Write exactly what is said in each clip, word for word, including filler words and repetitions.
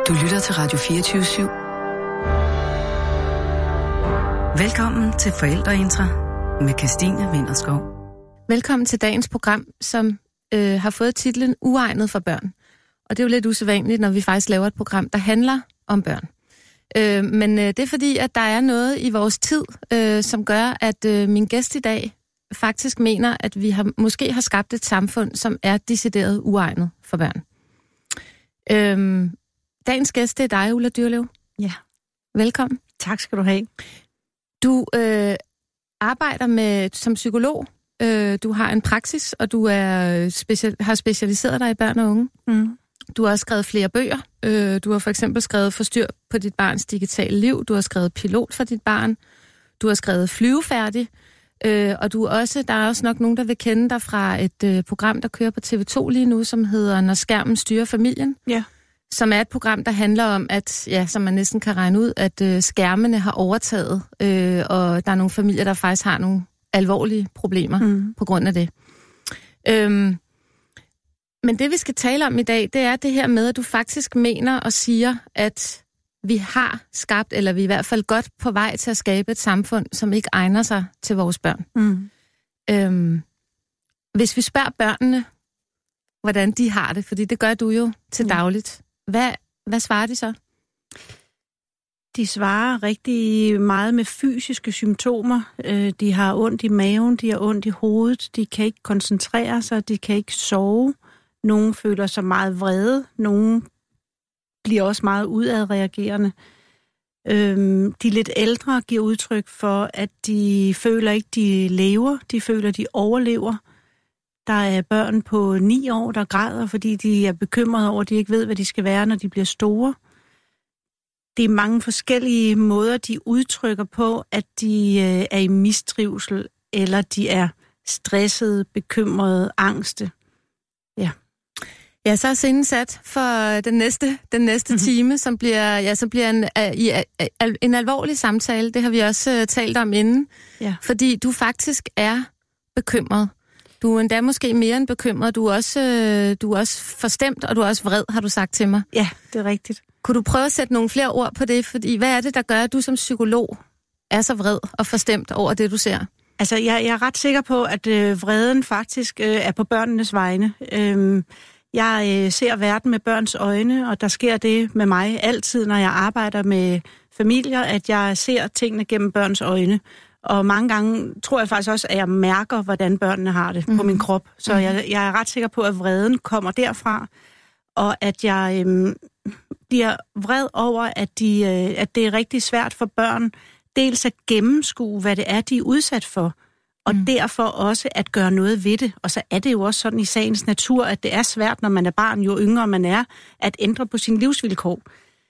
Du lytter til Radio fireogtyve syv. Velkommen til Forældreintra med Kirstine Vinterskov. Velkommen til dagens program, som øh, har fået titlen Uegnet for børn. Og det er jo lidt usædvanligt, når vi faktisk laver et program, der handler om børn. Øh, men øh, det er fordi, at der er noget i vores tid, øh, som gør, at øh, min gæst i dag faktisk mener, at vi har, måske har skabt et samfund, som er decideret uegnet for børn. Øh, dagens gæst, det er dig, Ulla Dyrlev. Ja. Velkommen. Tak skal du have. Du øh, arbejder med som psykolog. Øh, du har en praksis, og du er special, har specialiseret dig i børn og unge. Mm. Du har også skrevet flere bøger. Øh, du har for eksempel skrevet Forstyr på dit barns digitale liv. Du har skrevet Pilot for dit barn. Du har skrevet Flyvefærdig. Øh, og du er også, der er også nok nogen, der vil kende dig fra et øh, program, der kører på T V to lige nu, som hedder Når skærmen styrer familien. Ja. Som er et program, der handler om, at, ja, som man næsten kan regne ud, at øh, skærmene har overtaget, øh, og der er nogle familier, der faktisk har nogle alvorlige problemer mm. på grund af det. Øhm, men det, vi skal tale om i dag, det er det her med, at du faktisk mener og siger, at vi har skabt, eller vi er i hvert fald godt på vej til at skabe et samfund, som ikke egner sig til vores børn. Mm. Øhm, hvis vi spørger børnene, hvordan de har det, fordi det gør du jo til mm. dagligt, hvad, hvad svarer de så? De svarer rigtig meget med fysiske symptomer. De har ondt i maven, de har ondt i hovedet, de kan ikke koncentrere sig, de kan ikke sove. Nogle føler sig meget vrede, nogle bliver også meget udadreagerende. De lidt ældre giver udtryk for, at de føler ikke, de lever, de føler, de overlever. Der er børn på ni år, der græder, fordi de er bekymrede over, at de ikke ved, hvad de skal være, når de bliver store. Det er mange forskellige måder, de udtrykker på, at de øh, er i mistrivsel, eller de er stressede, bekymrede, angste. Ja. Ja, så er scenen sat for den næste, den næste mm-hmm. time, som bliver, ja, så bliver en, uh, en alvorlig samtale. Det har vi også uh, talt om inden. Ja. Fordi du faktisk er bekymret. Du er endda måske mere end bekymret. Du er også, uh, du er også forstemt, og du er også vred, har du sagt til mig. Ja, det er rigtigt. Kunne du prøve at sætte nogle flere ord på det? Fordi hvad er det, der gør, at du som psykolog er så vred og forstemt over det, du ser? Altså, jeg, jeg er ret sikker på, at øh, vreden faktisk øh, er på børnenes vegne. Øhm, jeg øh, ser verden med børns øjne, og der sker det med mig altid, når jeg arbejder med familier, at jeg ser tingene gennem børns øjne. Og mange gange tror jeg faktisk også, at jeg mærker, hvordan børnene har det mm. på min krop. Så mm. jeg, jeg er ret sikker på, at vreden kommer derfra, og at jeg øh, bliver vred over, at, de, øh, at det er rigtig svært for børn dels at gennemskue, hvad det er, de er udsat for, og mm. derfor også at gøre noget ved det. Og så er det jo også sådan i sagens natur, at det er svært, når man er barn, jo yngre man er, at ændre på sine livsvilkår.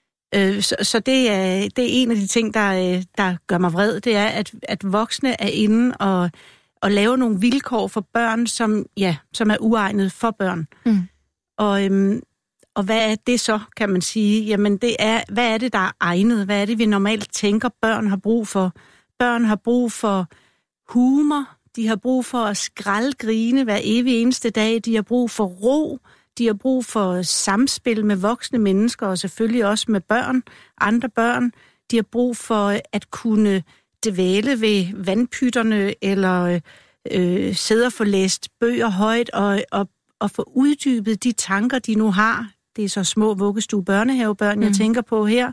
Øh, så så det, er, det er en af de ting, der, der gør mig vred, det er, at, at voksne er inde og, og lave nogle vilkår for børn, som, ja, som er uegnet for børn. Mm. Og, øhm, og hvad er det så, kan man sige? Jamen, det er, hvad er det, der er egnet? Hvad er det, vi normalt tænker, børn har brug for? Børn har brug for humor, de har brug for at skraldgrine hver evig eneste dag, de har brug for ro, de har brug for samspil med voksne mennesker, og selvfølgelig også med børn, andre børn. De har brug for at kunne dvæle ved vandpytterne, eller øh, sidde og få læst bøger højt, og, og, og få uddybet de tanker, de nu har. Det er så små vuggestue børnehavebørn, jeg mm. tænker på her.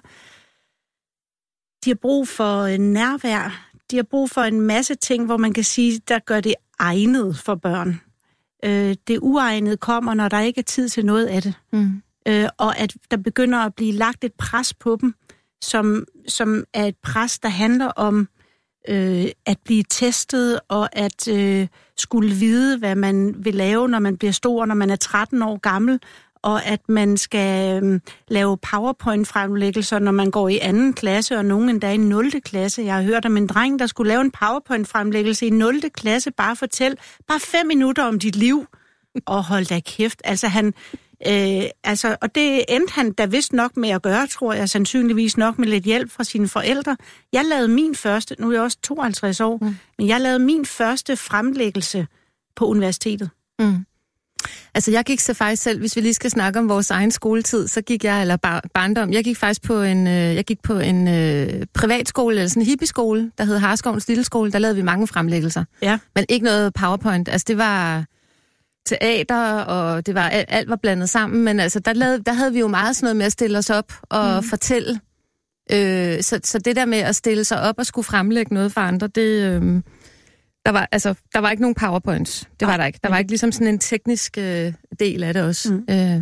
De har brug for nærvær. De har brug for en masse ting, hvor man kan sige, der gør det egnet for børn. Øh, det uegnede kommer, når der ikke er tid til noget af det. Mm. Øh, og at der begynder at blive lagt et pres på dem, som, som er et pres, der handler om øh, at blive testet, og at øh, skulle vide, hvad man vil lave, når man bliver stor, når man er tretten år gammel, og at man skal øh, lave PowerPoint-fremlæggelser, når man går i anden klasse, og nogen endda i nul klasse. Jeg har hørt om en dreng, der skulle lave en PowerPoint-fremlæggelse i nul klasse, bare fortæl, bare fem minutter om dit liv, og hold da kæft. Altså han, øh, altså, og det endte han da vist nok med at gøre, tror jeg, sandsynligvis nok med lidt hjælp fra sine forældre. Jeg lavede min første, nu er jeg også tooghalvtreds år, mm. men jeg lavede min første fremlæggelse på universitetet. Mm. Altså, jeg gik så faktisk selv, hvis vi lige skal snakke om vores egen skoletid, så gik jeg, eller bar, barndom, jeg gik faktisk på en, øh, jeg gik på en øh, privatskole, eller sådan en hippieskole, der hed Harskovens Lille Skole. Der lavede vi mange fremlæggelser. Ja. Men ikke noget PowerPoint. Altså, det var teater, og det var, alt, alt var blandet sammen, men altså, der, lavede, der havde vi jo meget sådan noget med at stille os op og mm. fortælle. Øh, så, så det der med at stille sig op og skulle fremlægge noget for andre, det... Øh, Der var, altså, der var ikke nogen PowerPoints. Det var der ikke. Der var ikke ligesom sådan en teknisk øh, del af det også. Mm. Øh.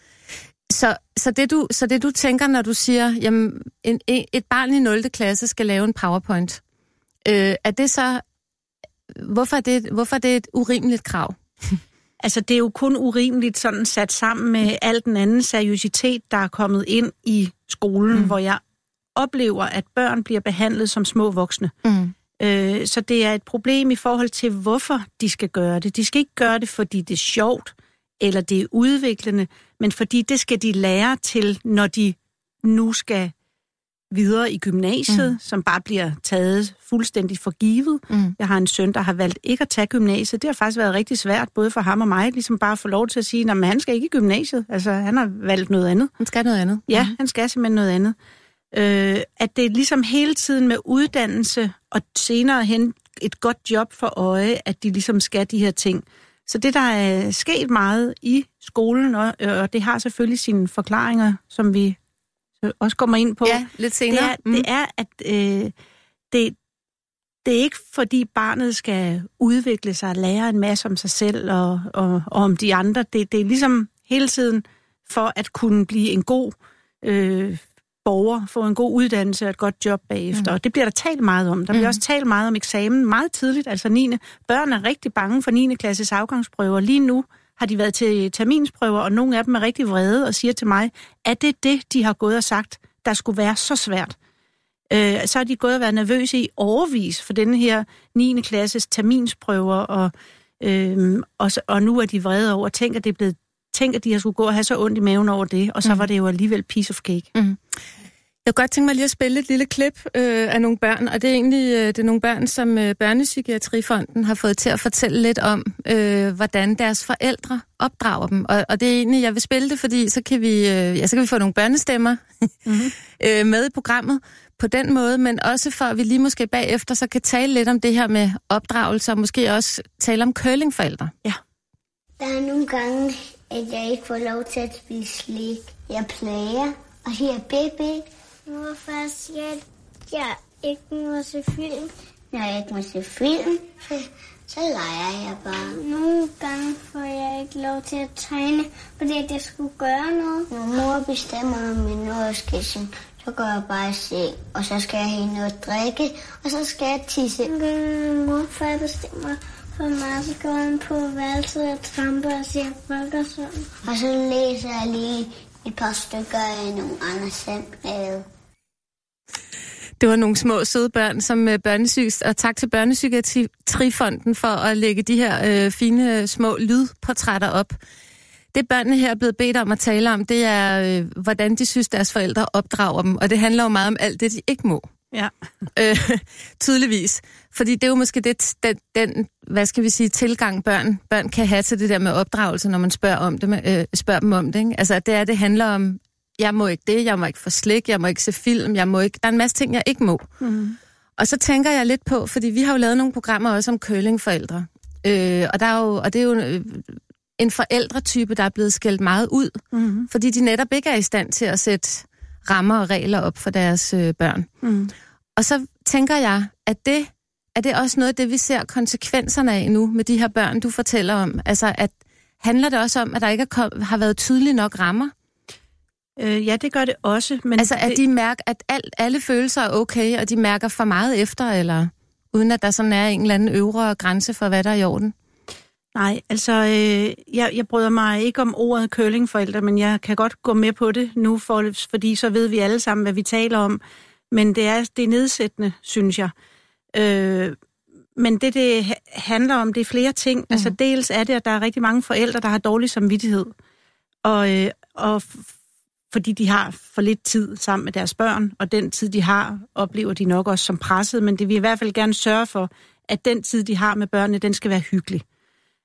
Så, så, det du, så det du tænker, når du siger, jamen, en, et barn i nul klasse skal lave en PowerPoint, øh, er det så... Hvorfor er det, hvorfor er det et urimeligt krav? Altså, det er jo kun urimeligt sådan sat sammen med al den anden seriøsitet, der er kommet ind i skolen, mm. hvor jeg oplever, at børn bliver behandlet som små voksne. Mm. Så det er et problem i forhold til, hvorfor de skal gøre det. De skal ikke gøre det, fordi det er sjovt, eller det er udviklende, men fordi det skal de lære til, når de nu skal videre i gymnasiet, mm. som bare bliver taget fuldstændig for givet. Mm. Jeg har en søn, der har valgt ikke at tage gymnasiet. Det har faktisk været rigtig svært, både for ham og mig, ligesom bare at få lov til at sige, at han skal ikke i gymnasiet. Altså, han har valgt noget andet. Han skal noget andet. Ja, mm. han skal simpelthen noget andet. Øh, at det er ligesom hele tiden med uddannelse og senere hen et godt job for øje, at de ligesom skal de her ting. Så det, der er sket meget i skolen, og, og det har selvfølgelig sine forklaringer, som vi også kommer ind på. Ja, lidt senere. Det er, mm. det er at øh, det, det er ikke fordi barnet skal udvikle sig og lære en masse om sig selv og, og, og om de andre. Det, det er ligesom hele tiden for at kunne blive en god øh, borger, få en god uddannelse og et godt job bagefter. Mm. Og det bliver der talt meget om. Der bliver mm. også talt meget om eksamen meget tidligt, altså niende Børn er rigtig bange for niende klasses afgangsprøver. Lige nu har de været til terminsprøver, og nogle af dem er rigtig vrede og siger til mig, at det er det, de har gået og sagt, der skulle være så svært. Øh, så har de gået og været nervøse i årevis for denne her niende klasses terminsprøver, og, øh, og, og nu er de vrede over, tænk at det er blevet Tænk, at de har skulle gå og have så ondt i maven over det, og så mm. var det jo alligevel piece of cake. Mm. Jeg kunne godt tænke mig lige at spille et lille klip øh, af nogle børn, og det er egentlig øh, det er nogle børn, som øh, Børnepsykiatrifonden har fået til at fortælle lidt om, øh, hvordan deres forældre opdrager dem. Og, og det er egentlig, jeg vil spille det, fordi så kan vi, øh, ja, så kan vi få nogle børnestemmer mm-hmm. øh, med i programmet på den måde, men også for, at vi lige måske bagefter så kan tale lidt om det her med opdragelse, og måske også tale om curlingforældre. Ja. Der er nogle gange, at jeg ikke får lov til at spise slik. Jeg plager, og her er baby. Hvorfor siger jeg, at jeg ikke må se film? Når jeg ikke må se film, så, så leger jeg bare. Nogle gange får jeg ikke lov til at tegne, fordi jeg skulle gøre noget. Når mor bestemmer, om jeg noget skal se, så går jeg bare i seng, og så skal jeg have noget at drikke, og så skal jeg tisse. Når morfar bestemmer for mig, så går han på værelset og tramper og siger fuck og sådan. Og så læser jeg lige et par stykker af nogle andre sandbreve. Det var nogle små søde børn, som børnesyg, og tak til Børnepsykiatrifonden for at lægge de her øh, fine små lydportrætter op. Det børnene her er blevet bedt om at tale om, det er, øh, hvordan de synes, deres forældre opdrager dem. Og det handler jo meget om alt det, de ikke må. Ja. Øh, tydeligvis. Fordi det er jo måske det, den, den, hvad skal vi sige, tilgang børn, børn kan have til det der med opdragelse, når man spørger, om det, øh, spørger dem om det. Ikke? Altså det er, det handler om, jeg må ikke det, jeg må ikke få slik, jeg må ikke se film, jeg må ikke, der er en masse ting, jeg ikke må. Mm. Og så tænker jeg lidt på, fordi vi har jo lavet nogle programmer også om curlingforældre. Øh, og, der er jo, og det er jo øh, en forældretype, der er blevet skældt meget ud, mm. fordi de netop ikke er i stand til at sætte rammer og regler op for deres øh, børn. Mm. Og så tænker jeg, at det er det også noget af det, vi ser konsekvenserne af nu med de her børn, du fortæller om. Altså, at handler det også om, at der ikke er, har været tydelige nok rammer? Øh, ja, det gør det også. Men altså, at det... de mærker, at alt, alle følelser er okay, og de mærker for meget efter, eller uden at der sådan er en eller anden øvre grænse for, hvad der er i orden? Nej, altså, øh, jeg, jeg bryder mig ikke om ordet curlingforældre, men jeg kan godt gå med på det nu, for, fordi så ved vi alle sammen, hvad vi taler om. Men det er, det er nedsættende, synes jeg. Øh, men det, det handler om, det er flere ting. Mm. Altså, dels er det, at der er rigtig mange forældre, der har dårlig samvittighed. Og, øh, og fordi de har for lidt tid sammen med deres børn, og den tid, de har, oplever de nok også som presset. Men det vil i hvert fald gerne sørge for, at den tid, de har med børnene, den skal være hyggelig.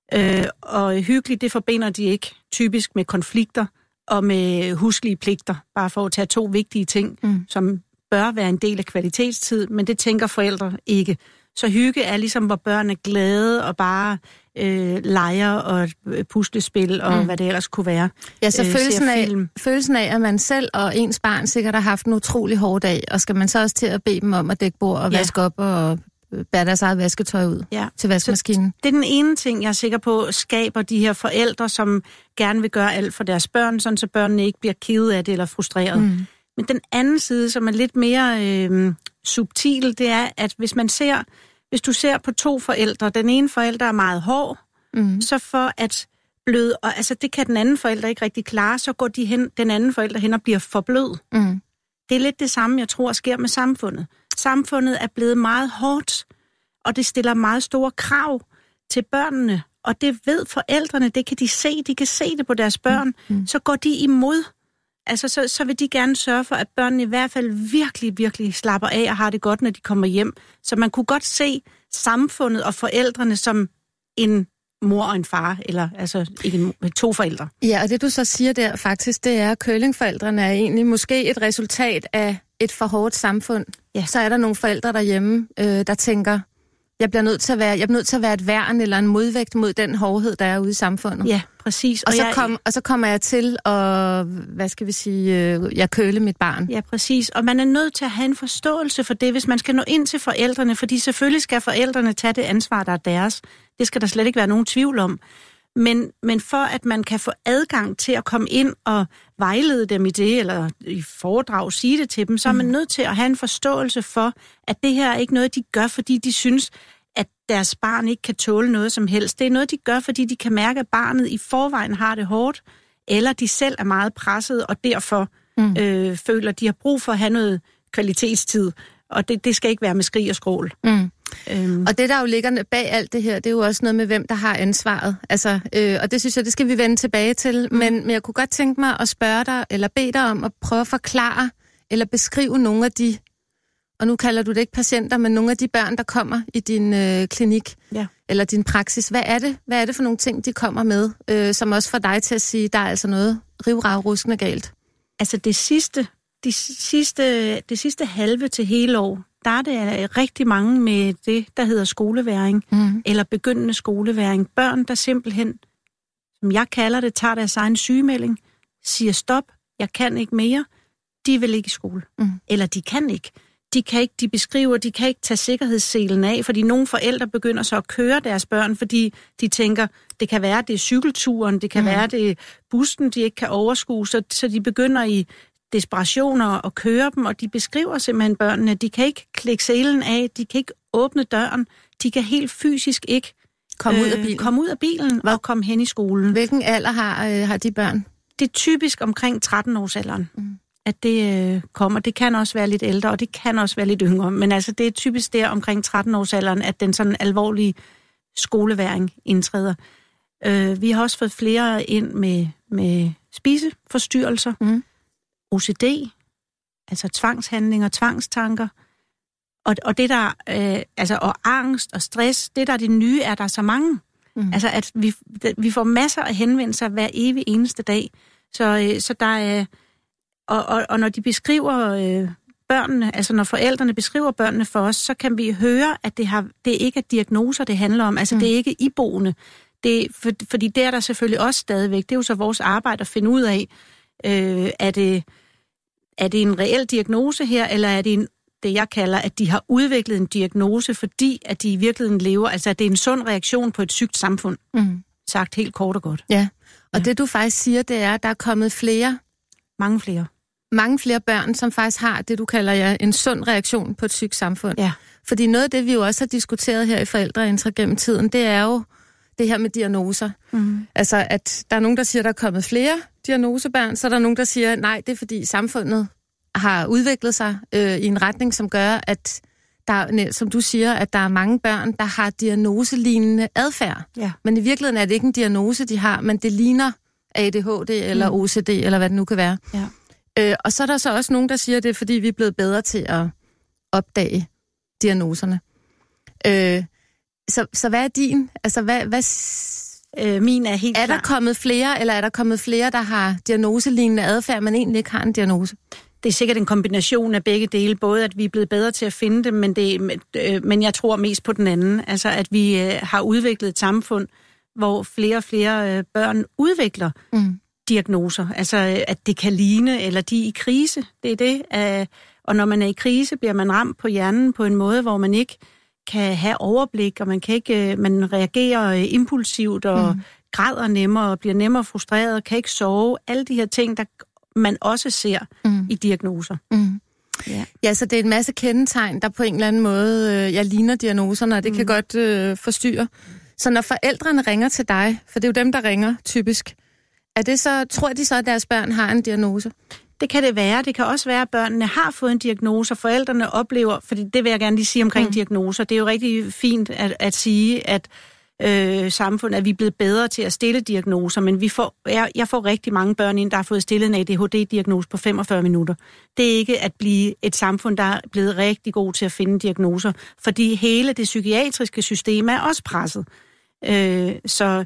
Øh, og hyggeligt, det forbinder de ikke typisk med konflikter og med huslige pligter, bare for at tage to vigtige ting, mm. som bør være en del af kvalitetstid, men det tænker forældre ikke. Så hygge er ligesom, hvor børn er glade og bare øh, leger og puslespil og mm. hvad det ellers kunne være. Ja, så øh, følelsen, af, følelsen af, at man selv og ens barn sikkert har haft en utrolig hård dag, og skal man så også til at bede dem om at dække bord og ja. vaske op og bære deres eget vasketøj ud ja. til vaskemaskinen. Det er den ene ting, jeg er sikker på, skaber de her forældre, som gerne vil gøre alt for deres børn, sådan så børnene ikke bliver kede af det eller frustreret. Mm. Men den anden side, som er lidt mere øh, subtil, det er, at hvis man ser, hvis du ser på to forældre, den ene forælder er meget hård, mm. så for at bløde, og altså det kan den anden forælder ikke rigtig klare, så går de hen, den anden forælder hen og bliver for blød. Mm. Det er lidt det samme, jeg tror, sker med samfundet. Samfundet er blevet meget hårdt, og det stiller meget store krav til børnene, og det ved forældrene, det kan de se, de kan se det på deres børn, mm. så går de imod. Altså, så, så vil de gerne sørge for, at børnene i hvert fald virkelig, virkelig slapper af og har det godt, når de kommer hjem. Så man kunne godt se samfundet og forældrene som en mor og en far, eller altså ikke to forældre. Ja, og det du så siger der faktisk, det er, at curlingforældrene er egentlig måske et resultat af et for hårdt samfund. Ja. Så er der nogle forældre derhjemme, øh, der tænker, jeg bliver nødt til at være, jeg bliver nødt til at være et værn eller en modvægt mod den hårdhed, der er ude i samfundet. Ja, præcis. Og, og, så, jeg, kom, og så kommer jeg til at, hvad skal vi sige, øh, jeg køle mit barn. Ja, præcis. Og man er nødt til at have en forståelse for det, hvis man skal nå ind til forældrene, fordi selvfølgelig skal forældrene tage det ansvar, der er deres. Det skal der slet ikke være nogen tvivl om. Men, men for at man kan få adgang til at komme ind og vejlede dem i det, eller i foredrag sige det til dem, så er man nødt til at have en forståelse for, at det her er ikke noget, de gør, fordi de synes, at deres barn ikke kan tåle noget som helst. Det er noget, de gør, fordi de kan mærke, at barnet i forvejen har det hårdt, eller de selv er meget presset, og derfor mm. øh, føler, at de har brug for at have noget kvalitetstid. Og det, det skal ikke være med skrig og skrål. Mm. Øhm. Og det, der jo ligger bag alt det her, det er jo også noget med, hvem der har ansvaret. Altså, øh, og det synes jeg, det skal vi vende tilbage til. Mm. Men, men jeg kunne godt tænke mig at spørge dig, eller bede dig om at prøve at forklare, eller beskrive nogle af de, og nu kalder du det ikke patienter, men nogle af de børn, der kommer i din øh, klinik, ja. eller din praksis. Hvad er det? Hvad er det for nogle ting, de kommer med, øh, som også får dig til at sige, der er altså noget rivravruskende galt? Altså det sidste, de sidste, det sidste halve til hele år, der er det rigtig mange med det, der hedder skoleværing, mm. eller begyndende skoleværing. Børn, der simpelthen, som jeg kalder det, tager deres egen sygemelding, siger stop, jeg kan ikke mere, de vil ikke i skole. Mm. Eller de kan ikke. De kan ikke, de beskriver, de kan ikke tage sikkerhedsselen af, fordi nogle forældre begynder så at køre deres børn, fordi de tænker, det kan være, det er cykelturen, det kan mm. være, det er bussen, de ikke kan overskue, så, så de begynder i desperationer og køre dem, og de beskriver simpelthen børnene, de kan ikke klikke selen af, de kan ikke åbne døren, de kan helt fysisk ikke komme, øh, ud, af bilen. komme ud af bilen og komme hen i skolen. Hvilken alder har, øh, har de børn? Det er typisk omkring tretten-årsalderen, mm. at det øh, kommer. Det kan også være lidt ældre, og det kan også være lidt yngre, men altså det er typisk der omkring tretten-årsalderen, at den sådan alvorlige skoleværing indtræder. Øh, vi har også fået flere ind med, med spiseforstyrrelser, mm. O C D, altså tvangshandlinger, tvangstanker, og, og det der, øh, altså og angst og stress, det der er det nye, er der så mange. Mm. Altså at vi, vi får masser af henvendelser hver evig eneste dag, så, øh, så der er, og, og, og når de beskriver øh, børnene, altså når forældrene beskriver børnene for os, så kan vi høre, at det, har, det ikke er diagnoser, det handler om, altså mm. det er ikke iboende, det, for, fordi det er der selvfølgelig også stadigvæk, det er jo så vores arbejde at finde ud af, øh, er det Er det en reel diagnose her, eller er det en, det, jeg kalder, at de har udviklet en diagnose, fordi at de i virkeligheden lever, altså at det er en sund reaktion på et sygt samfund, mm. sagt helt kort og godt. Ja, og ja. Det du faktisk siger, det er, at der er kommet flere, mange flere, mange flere børn, som faktisk har det, du kalder ja, en sund reaktion på et sygt samfund. Ja. Fordi noget af det, vi jo også har diskuteret her i Forældreintra gennem tiden, det er jo det her med diagnoser. Mm. Altså, at der er nogen, der siger, at der er kommet flere diagnosebørn, så er der nogen, der siger, nej, det er fordi samfundet har udviklet sig øh, i en retning, som gør, at der, som du siger, at der er mange børn, der har diagnoselignende adfærd. Ja. Men i virkeligheden er det ikke en diagnose, de har, men det ligner A D H D eller mm. O C D, eller hvad det nu kan være. Ja. Øh, og så er der så også nogen, der siger, at det er fordi, vi er blevet bedre til at opdage diagnoserne. Øh, Så, så hvad er din, altså hvad, hvad, Øh, min er helt Er klar. der kommet flere, eller er der kommet flere, der har diagnoselignende adfærd, men egentlig ikke har en diagnose? Det er sikkert en kombination af begge dele, både at vi er blevet bedre til at finde dem, men, det, øh, men jeg tror mest på den anden. Altså at vi øh, har udviklet et samfund, hvor flere og flere øh, børn udvikler mm. diagnoser. Altså at det kan ligne, eller de er i krise. Det er det. Øh, og når man er i krise, bliver man ramt på hjernen på en måde, hvor man ikke kan have overblik, og man kan ikke, øh, man reagerer øh, impulsivt og mm. græder nemmere, og bliver nemmere frustreret, og kan ikke sove. Alle de her ting, der man også ser mm. i diagnoser. Mm. Ja. ja, så det er en masse kendetegn, der på en eller anden måde, øh, jeg ligner diagnoserne, og det mm. kan godt øh, forstyrre. Så når forældrene ringer til dig, for det er jo dem, der ringer typisk, er det så, tror de så, at deres børn har en diagnose? Det kan det være. Det kan også være, at børnene har fået en diagnose, og forældrene oplever, fordi det vil jeg gerne lige sige omkring mm. diagnoser, det er jo rigtig fint at, at sige, at Øh, samfund, at vi er blevet bedre til at stille diagnoser, men vi får, jeg, jeg får rigtig mange børn ind, der har fået stillet en A D H D-diagnose på femogfyrre minutter. Det er ikke at blive et samfund, der er blevet rigtig god til at finde diagnoser, fordi hele det psykiatriske system er også presset. Øh, så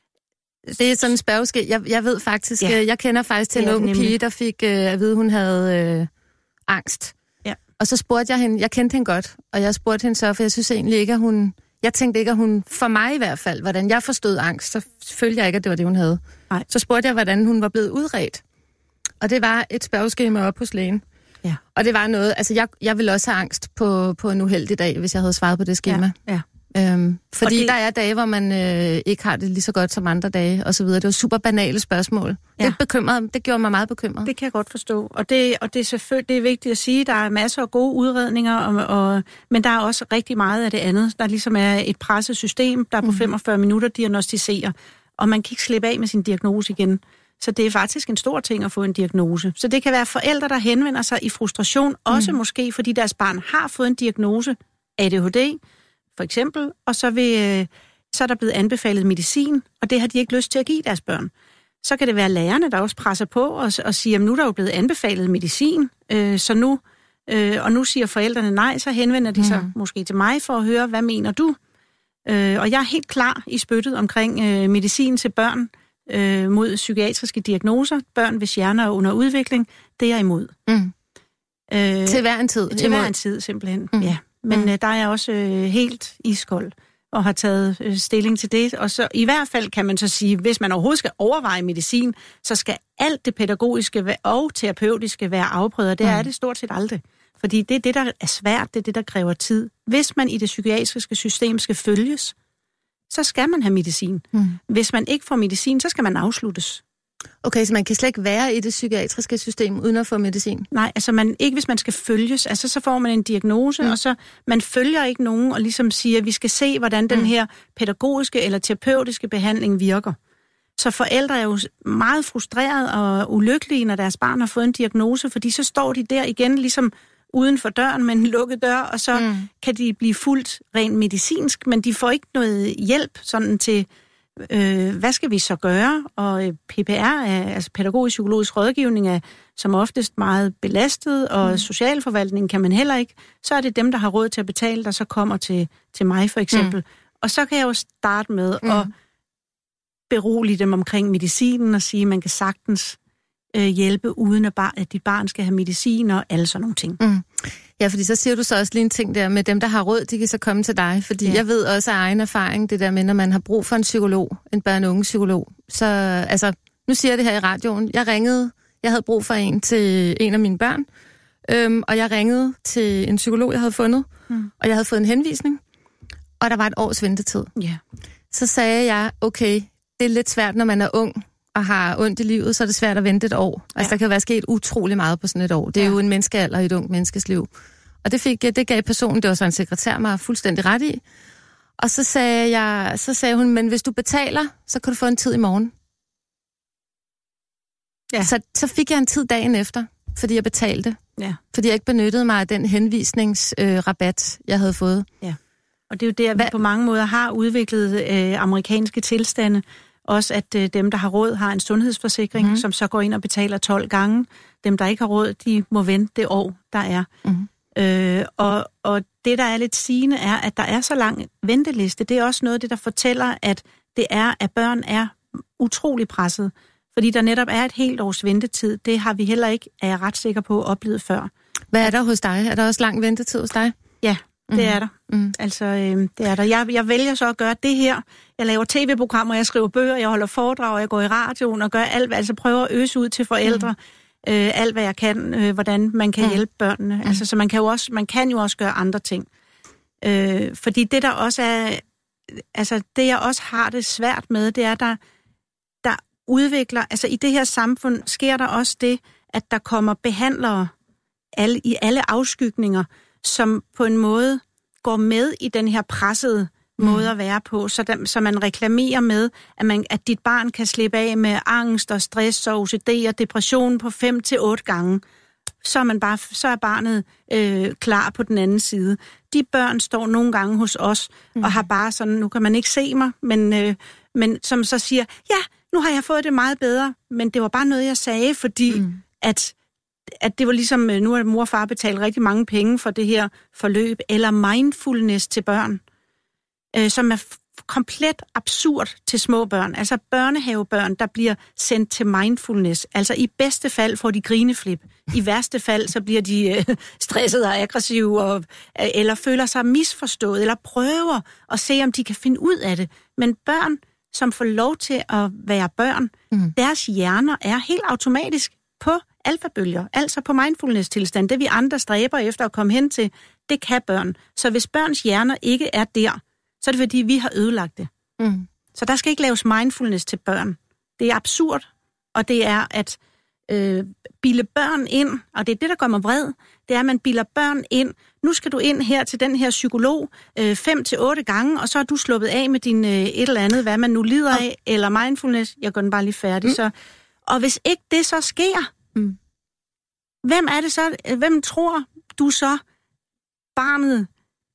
det er sådan en spørgeskæld. Jeg, jeg ved faktisk, ja. jeg kender faktisk til en ung nemlig. pige, der fik øh, at vide, hun havde øh, angst. Ja. Og så spurgte jeg hende, jeg kendte hende godt, og jeg spurgte hende så, for jeg synes egentlig ikke, at hun Jeg tænkte ikke, at hun, for mig i hvert fald, hvordan jeg forstod angst, så følte jeg ikke, at det var det, hun havde. Nej. Så spurgte jeg, hvordan hun var blevet udredt. Og det var et spørgeskema op hos lægen. Ja. Og det var noget, altså jeg, jeg ville også have angst på, på en uheldig dag, hvis jeg havde svaret på det skema. Ja. Ja. Øhm, fordi det... der er dage, hvor man øh, ikke har det lige så godt som andre dage, og så videre. Det var super banale spørgsmål. Ja. Det bekymrede, det gjorde mig meget bekymret. Det kan jeg godt forstå. Og det, og det er selvfølgelig det er vigtigt at sige, der er masser af gode udredninger, og, og, men der er også rigtig meget af det andet. Der ligesom er et presset system, der på mm. femogfyrre minutter diagnostiserer, og man kan ikke slippe af med sin diagnose igen. Så det er faktisk en stor ting at få en diagnose. Så det kan være forældre, der henvender sig i frustration, også mm. måske fordi deres barn har fået en diagnose, A D H D, for eksempel, og så, vil, så er der blevet anbefalet medicin, og det har de ikke lyst til at give deres børn. Så kan det være lærerne, der også presser på og, og siger, at nu er der jo blevet anbefalet medicin, øh, så nu, øh, og nu siger forældrene nej, så henvender de sig mm. måske til mig for at høre, hvad mener du? Øh, og jeg er helt klar i spyttet omkring øh, medicin til børn øh, mod psykiatriske diagnoser, børn hvis hjerner er under udvikling, det er jeg imod. Mm. Øh, til hver en tid? Til hver en tid, simpelthen, mm. ja. Men mm. øh, der er jeg også øh, helt iskold og har taget øh, stilling til det. Og så i hvert fald kan man så sige, hvis man overhovedet skal overveje medicin, så skal alt det pædagogiske og terapeutiske være afprøvet. Det mm. er det stort set aldrig. Fordi det er det, der er svært, det er det, der kræver tid. Hvis man i det psykiatriske system skal følges, så skal man have medicin. Mm. Hvis man ikke får medicin, så skal man afsluttes. Okay, så man kan slet ikke være i det psykiatriske system uden at få medicin? Nej, altså man, ikke hvis man skal følges. Altså så får man en diagnose, mm. og så man følger ikke nogen og ligesom siger, at vi skal se, hvordan den mm. her pædagogiske eller terapeutiske behandling virker. Så forældre er jo meget frustrerede og ulykkelige, når deres barn har fået en diagnose, fordi så står de der igen ligesom uden for døren med en lukket dør, og så mm. kan de blive fuldt rent medicinsk, men de får ikke noget hjælp sådan til... Øh, hvad skal vi så gøre? Og øh, P P R, er, altså pædagogisk psykologisk rådgivning, er som oftest meget belastet, og mm. socialforvaltningen kan man heller ikke. Så er det dem, der har råd til at betale, der så kommer til, til mig for eksempel. Mm. Og så kan jeg jo starte med mm. at berolige dem omkring medicinen og sige, at man kan sagtens øh, hjælpe, uden at, bar- at dit barn skal have medicin og alle sådan nogle ting. Mm. Ja, fordi så siger du så også lige en ting der med dem, der har råd, de kan så komme til dig. Fordi ja. jeg ved også af egen erfaring, det der med, når man har brug for en psykolog, en børne- og unge psykolog. Så, altså, nu siger jeg det her i radioen. Jeg ringede, jeg havde brug for en til en af mine børn, øhm, og jeg ringede til en psykolog, jeg havde fundet, mm. og jeg havde fået en henvisning, og der var et års ventetid. Ja. Så sagde jeg, okay, det er lidt svært, når man er ung og har ondt i livet, så er det svært at vente et år. Altså, ja. der kan være sket utrolig meget på sådan et år. Det er ja. jo en menneskealder i et ungt menneskes liv. Og det, fik, det gav personen, det var så en sekretær, mig fuldstændig ret i. Og så sagde, jeg, så sagde hun, men hvis du betaler, så kan du få en tid i morgen. Ja. Så, så fik jeg en tid dagen efter, fordi jeg betalte. Ja. Fordi jeg ikke benyttede mig af den henvisningsrabat, øh, jeg havde fået. Ja. Og det er jo det, at vi Hva? på mange måder har udviklet øh, amerikanske tilstande. Også at øh, dem, der har råd, har en sundhedsforsikring, mm. som så går ind og betaler tolv gange. Dem, der ikke har råd, de må vente det år, der er. Mm. Øh, og, og det, der er lidt sigende, er, at der er så lang venteliste. Det er også noget af det, der fortæller, at det er, at børn er utrolig presset. Fordi der netop er et helt års ventetid. Det har vi heller ikke, er jeg ret sikker på, oplevet før. Hvad er der hos dig? Er der også lang ventetid hos dig? Ja, det mm. er der. Mm. Altså, øh, det er der. Jeg, jeg vælger så at gøre det her. Jeg laver tv-programmer, jeg skriver bøger, jeg holder foredrag, jeg går i radioen og gør alt, altså prøver at øse ud til forældre. Mm. Øh, alt, hvad jeg kan, øh, hvordan man kan mm. hjælpe børnene. Mm. Altså, så man kan, jo også, man kan jo også gøre andre ting. Øh, fordi det, der også er... Altså, det jeg også har det svært med, det er, der, der udvikler... Altså, i det her samfund sker der også det, at der kommer behandlere alle, i alle afskygninger, som på en måde går med i den her pressede mm. måde at være på, så, der, så man reklamerer med, at, man, at dit barn kan slippe af med angst og stress og O C D og depression på fem til otte gange. Så er, man bare, så er barnet øh, klar på den anden side. De børn står nogle gange hos os mm. og har bare sådan, nu kan man ikke se mig, men, øh, men som så siger, ja, nu har jeg fået det meget bedre, men det var bare noget, jeg sagde, fordi mm. at at det var ligesom, nu har mor og far betalt rigtig mange penge for det her forløb, eller mindfulness til børn, øh, som er f- komplet absurd til små børn. Altså børnehavebørn, der bliver sendt til mindfulness. Altså i bedste fald får de grineflip. I værste fald, så bliver de øh, stressede og aggressive, og, øh, eller føler sig misforstået, eller prøver at se, om de kan finde ud af det. Men børn, som får lov til at være børn, mm. deres hjerner er helt automatisk på alfabølger, altså på mindfulness-tilstand. Det vi andre stræber efter at komme hen til, det kan børn. Så hvis børns hjerner ikke er der, så er det fordi, vi har ødelagt det. Mm. Så der skal ikke laves mindfulness til børn. Det er absurd, og det er at øh, bilde børn ind, og det er det, der gør mig vred, det er, at man bilder børn ind. Nu skal du ind her til den her psykolog øh, fem til otte gange, og så er du sluppet af med din øh, et eller andet, hvad man nu lider af, eller mindfulness. Jeg gør den bare lige færdig, mm. så... Og hvis ikke det så sker, mm. hvem er det så, hvem tror du så, barnet,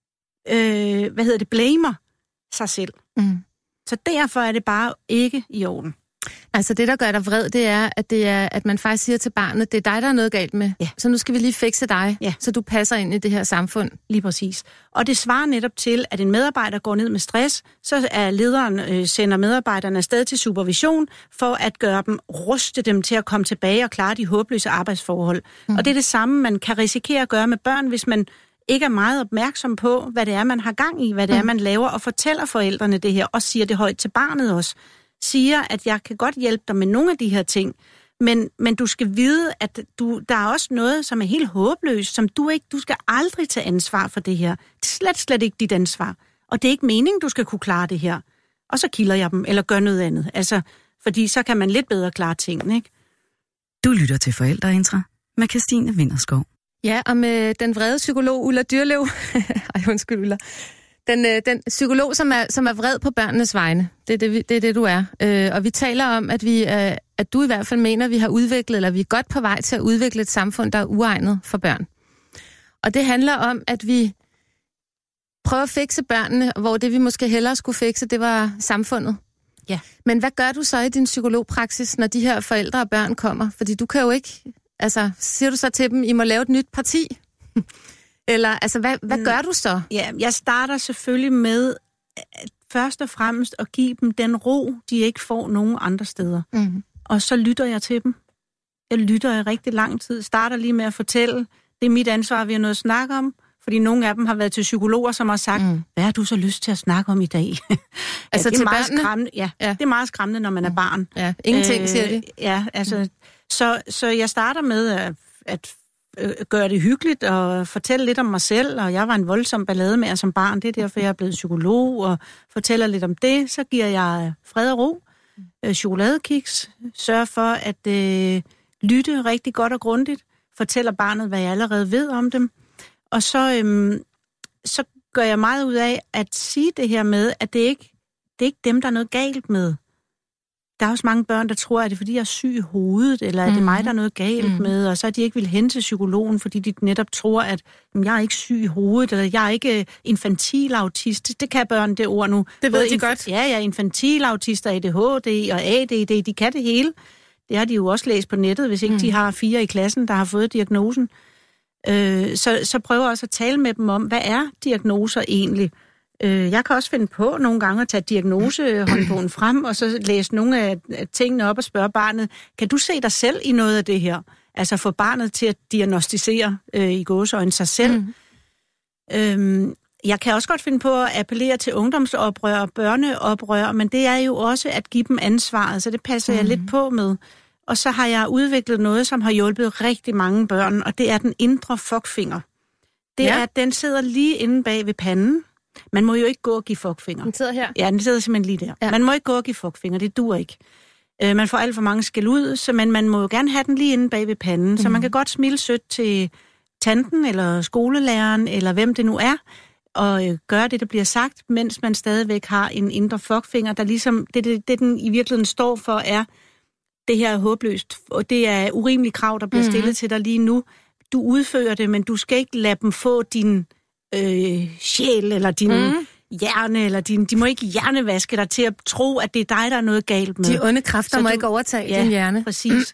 øh, hvad hedder det, blamer sig selv? Mm. Så derfor er det bare ikke i orden. Altså det, der gør dig vred, det er, at, det er, at man faktisk siger til barnet, det er dig, der er noget galt med. Ja. Så nu skal vi lige fikse dig, ja. Så du passer ind i det her samfund. Lige præcis. Og det svarer netop til, at en medarbejder går ned med stress, så er lederen øh, sender medarbejderne afsted til supervision, for at gøre dem, ruste dem til at komme tilbage og klare de håbløse arbejdsforhold. Mm. Og det er det samme, man kan risikere at gøre med børn, hvis man ikke er meget opmærksom på, hvad det er, man har gang i, hvad det mm. er, man laver, og fortæller forældrene det her, og siger det højt til barnet også. Siger, at jeg kan godt hjælpe dig med nogle af de her ting, men, men du skal vide, at du, der er også noget, som er helt håbløst, som du ikke, du skal aldrig tage ansvar for det her. Det er slet, slet ikke dit ansvar. Og det er ikke meningen, du skal kunne klare det her. Og så kilder jeg dem, eller gør noget andet. Altså, fordi så kan man lidt bedre klare tingene, ikke? Du lytter til Forældreintra med Kirstine Winterskov. Ja, og med den vrede psykolog Ulla Dyrlev. Ej, undskyld, Ulla. Den, den psykolog, som er, som er vred på børnenes vegne, det er det, det, er det du er. Øh, og vi taler om, at, vi, øh, at du i hvert fald mener, at vi har udviklet, eller vi er godt på vej til at udvikle et samfund, der er uegnet for børn. Og det handler om, at vi prøver at fikse børnene, hvor det vi måske hellere skulle fikse, det var samfundet. Ja. Men hvad gør du så i din psykologpraksis, når de her forældre og børn kommer? Fordi du kan jo ikke, altså siger du så til dem, I må lave et nyt parti? Eller, altså, hvad, hvad gør du så? Ja, jeg starter selvfølgelig med at først og fremmest at give dem den ro, de ikke får nogen andre steder. Mm. Og så lytter jeg til dem. Jeg lytter i rigtig lang tid. Starter lige med at fortælle, det er mit ansvar, vi har noget at snakke om. Fordi nogle af dem har været til psykologer, som har sagt, mm. hvad har du så lyst til at snakke om i dag? Altså ja, det er til meget børnene? skræmmende. Ja, ja, det er meget skræmmende, når man er barn. Ja, ingenting øh, siger de. Ja, altså, mm. så, så jeg starter med at, at gøre det hyggeligt og fortælle lidt om mig selv, og jeg var en voldsom ballade med som barn, det er derfor, jeg er blevet psykolog, og fortæller lidt om det, så giver jeg fred og ro, øh, chokoladekiks, sørger for at øh, lytte rigtig godt og grundigt, fortæller barnet, hvad jeg allerede ved om dem, og så, øh, så gør jeg meget ud af at sige det her med, at det ikke det er ikke dem, der er noget galt med. Der er også mange børn, der tror, at det er, fordi jeg er syg i hovedet, eller at det er mig, der er noget galt mm. med, og så er de ikke vil hen til psykologen, fordi de netop tror, at jamen, jeg er ikke syg i hovedet, eller jeg er ikke infantil autist. Det kan børn, det ord nu. Det ved Både de inf- godt. Ja, jeg er infantil autist, og A D H D og A D D, de kan det hele. Det har de jo også læst på nettet, hvis ikke mm. de har fire i klassen, der har fået diagnosen. Øh, så, så prøver jeg også at tale med dem om, hvad er diagnoser egentlig? Øh, jeg kan også finde på nogle gange at tage diagnosehåndbogen frem, og så læse nogle af tingene op og spørge barnet, kan du se dig selv i noget af det her? Altså få barnet til at diagnostisere øh, i gåseøjne sig selv. Mm. Øhm, jeg kan også godt finde på at appellere til ungdomsoprør og børneoprør, men det er jo også at give dem ansvaret, så det passer mm. jeg lidt på med. Og så har jeg udviklet noget, som har hjulpet rigtig mange børn, og det er den indre fuckfinger. Det ja. er, at den sidder lige inde bag ved panden. Man må jo ikke gå og give fuckfinger. Den sidder her? Ja, den sidder simpelthen lige der. Ja. Man må ikke gå og give fuckfinger, det dur ikke. Uh, man får alt for mange skæld ud, så man, man må jo gerne have den lige inde bag ved panden. Mm. Så man kan godt smile sødt til tanten, eller skolelæreren, eller hvem det nu er, og uh, gøre det, der bliver sagt, mens man stadigvæk har en indre fuckfinger, der ligesom, det, det, det den i virkeligheden står for, er, det her er håbløst, og det er urimelige krav, der bliver stillet mm-hmm. til dig lige nu. Du udfører det, men du skal ikke lade dem få din øh, sjæl, eller din mm. hjerne, eller din, de må ikke hjernevaske dig til at tro, at det er dig, der er noget galt med. De onde kræfter så må du, ikke overtage ja, din hjerne. Præcis.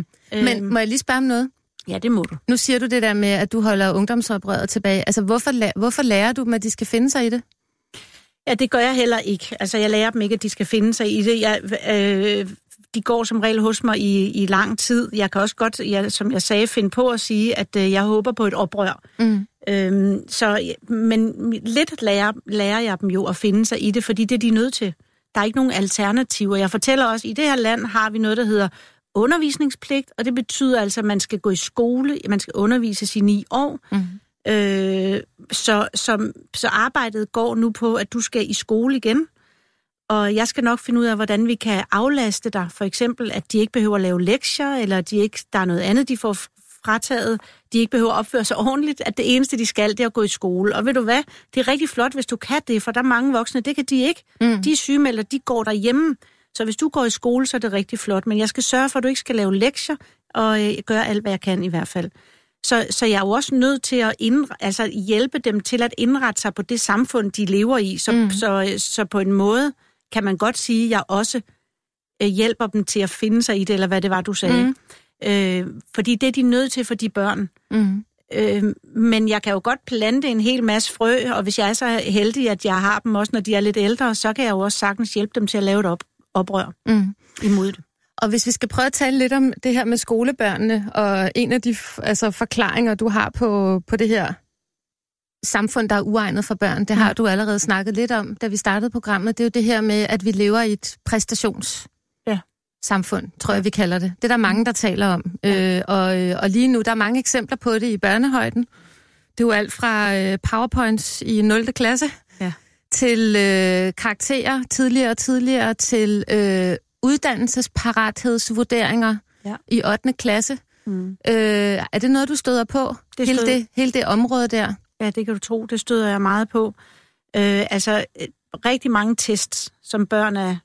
Men må jeg lige spørge om noget? Ja, det må du. Nu siger du det der med, at du holder ungdomsoprøret tilbage. Altså, hvorfor, hvorfor lærer du dem, at de skal finde sig i det? Ja, det gør jeg heller ikke. Altså, jeg lærer dem ikke, at de skal finde sig i det. Jeg... Øh, De går som regel hos mig i, i lang tid. Jeg kan også godt, jeg, som jeg sagde, finde på at sige, at øh, jeg håber på et oprør. Mm. Øhm, så, men lidt lærer, lærer jeg dem jo at finde sig i det, fordi det er de nødt til. Der er ikke nogen alternativer. Jeg fortæller også, at i det her land har vi noget, der hedder undervisningspligt, og det betyder altså, at man skal gå i skole, man skal undervises i ni år. Mm. Øh, så, så, så arbejdet går nu på, at du skal i skole igen. Og jeg skal nok finde ud af, hvordan vi kan aflaste dig. For eksempel, at de ikke behøver at lave lektier, eller de ikke, der er noget andet, de får frataget. De ikke behøver at opføre sig ordentligt. At det eneste, de skal, det er at gå i skole. Og ved du hvad? Det er rigtig flot, hvis du kan det, for der er mange voksne, det kan de ikke. Mm. De er sygemeldte, de går derhjemme. Så hvis du går i skole, så er det rigtig flot. Men jeg skal sørge for, at du ikke skal lave lektier, og øh, gøre alt, hvad jeg kan i hvert fald. Så, så jeg er jo også nødt til at indre, altså hjælpe dem til at indrette sig på det samfund, de lever i. Så, mm. så, så, så på en måde kan man godt sige, at jeg også øh, hjælper dem til at finde sig i det, eller hvad det var, du sagde. Mm. Øh, fordi det er de nødt til for de børn. Mm. Øh, men jeg kan jo godt plante en hel masse frø, og hvis jeg er så heldig, at jeg har dem også, når de er lidt ældre, så kan jeg jo også sagtens hjælpe dem til at lave et op- oprør mm. imod det. Og hvis vi skal prøve at tale lidt om det her med skolebørnene, og en af de altså, forklaringer, du har på, på det her samfund, der er uegnet for børn, det har du allerede snakket lidt om, da vi startede programmet. Det er jo det her med, at vi lever i et præstationssamfund, ja. tror jeg, vi kalder det. Det er der mange, der taler om. Ja. Øh, og, og lige nu, der er mange eksempler på det i børnehøjden. Det er jo alt fra øh, PowerPoints i nul klasse, ja. til øh, karakterer tidligere og tidligere, til øh, uddannelsesparathedsvurderinger ja. i ottende klasse. Mm. Øh, er det noget, du støder på? Det hele, det, hele det område der? Ja, det kan du tro. Det støder jeg meget på. Øh, altså, rigtig mange tests, som børn er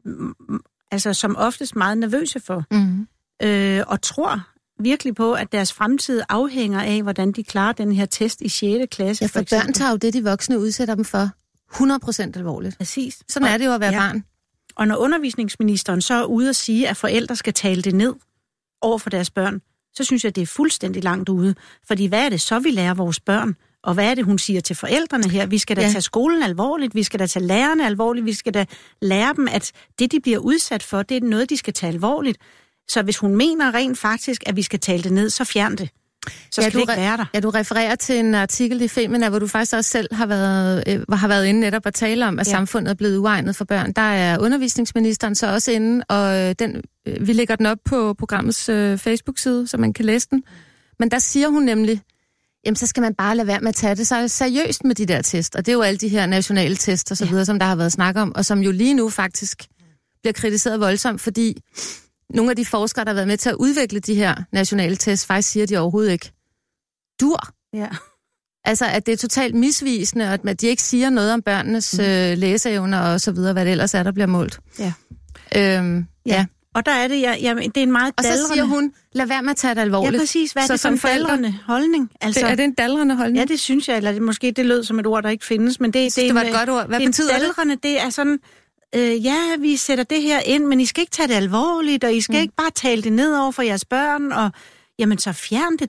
altså, som oftest meget nervøse for. Mm. Øh, og tror virkelig på, at deres fremtid afhænger af, hvordan de klarer den her test i sjette klasse. Ja, for, for børn tager jo det, de voksne udsætter dem for, hundrede procent alvorligt. Præcis. Sådan og, er det jo at være ja. barn. Og når undervisningsministeren så er ude at sige, at forældre skal tale det ned over for deres børn, så synes jeg, det er fuldstændig langt ude. Fordi hvad er det så, vi lærer vores børn? Og hvad er det, hun siger til forældrene her? Vi skal da ja. tage skolen alvorligt, vi skal da tage lærerne alvorligt, vi skal da lære dem, at det, de bliver udsat for, det er noget, de skal tage alvorligt. Så hvis hun mener rent faktisk, at vi skal tale det ned, så fjern det. Så skal ja, det ikke være der. Ja, du refererer til en artikel i Femina, hvor du faktisk også selv har været, øh, har været inde netop at tale om, at ja. samfundet er blevet uegnet for børn. Der er undervisningsministeren så også inde, og den, øh, vi lægger den op på programmets øh, Facebook-side, så man kan læse den. Men der siger hun nemlig, jamen så skal man bare lade være med at tage det så seriøst med de der test. Og det er jo alle de her nationale test og så videre, ja. som der har været snak om, og som jo lige nu faktisk bliver kritiseret voldsomt, fordi nogle af de forskere, der har været med til at udvikle de her nationale tests, faktisk siger, at de overhovedet ikke dur. Ja. Altså, at det er totalt misvisende, og at de ikke siger noget om børnenes mm. øh, læseevner og så videre, hvad det ellers er, der bliver målt. Ja. Øhm, ja. ja. Og der er det, ja, ja, det er en meget daldrende... Og så siger hun, lad være med at tage det alvorligt. Ja, præcis. Hvad er så det for en daldrende holdning? Altså, det, er det en daldrende holdning? Ja, det synes jeg, eller det, måske det lød som et ord, der ikke findes, men det, det, det, det var et godt ord. Hvad betyder det? Daldrende, det er sådan, øh, ja, vi sætter det her ind, men I skal ikke tage det alvorligt, og I skal mm. ikke bare tale det ned over for jeres børn, og jamen så fjern det dog.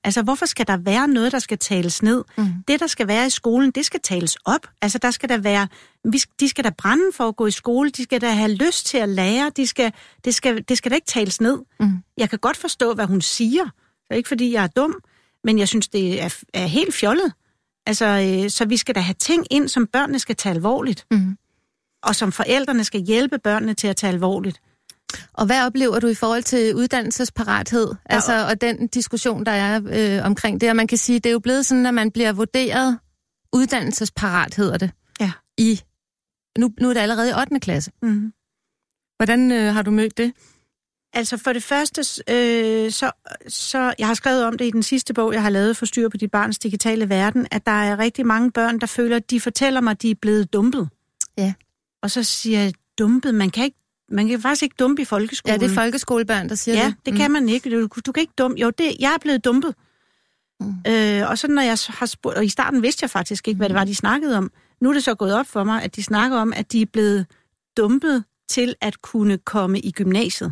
Altså, hvorfor skal der være noget, der skal tales ned? Mm. Det, der skal være i skolen, det skal tales op. Altså, der skal der være... De skal da brænde for at gå i skole. De skal da have lyst til at lære. De skal, det, skal, det skal da ikke tales ned. Mm. Jeg kan godt forstå, hvad hun siger. Det er ikke, fordi jeg er dum, men jeg synes, det er, er helt fjollet. Altså, øh, så vi skal da have ting ind, som børnene skal tage alvorligt. Mm. Og som forældrene skal hjælpe børnene til at tage alvorligt. Og hvad oplever du i forhold til uddannelsesparathed? Ja, altså, og den diskussion, der er øh, omkring det. Og man kan sige, det er jo blevet sådan, at man bliver vurderet uddannelsesparat, hedder det. Ja. I, nu, nu er det allerede i ottende klasse. Mm. Hvordan øh, har du mødt det? Altså for det første, øh, så, så jeg har skrevet om det i den sidste bog, jeg har lavet for styr på dit barns digitale verden, at der er rigtig mange børn, der føler, at de fortæller mig, at de er blevet dumpet. Ja. Og så siger jeg, dumpet, man kan ikke Man kan faktisk ikke dumpe i folkeskolen. Ja, det er folkeskolebørn, der siger ja, det. Ja, det mm. kan man ikke. Du, du kan ikke dumpe. Jo, det, jeg er blevet dumpet. Mm. Øh, og så når jeg har spurgt, og i starten vidste jeg faktisk ikke, hvad det var, de snakkede om. Nu er det så gået op for mig, at de snakker om, at de er blevet dumpet til at kunne komme i gymnasiet.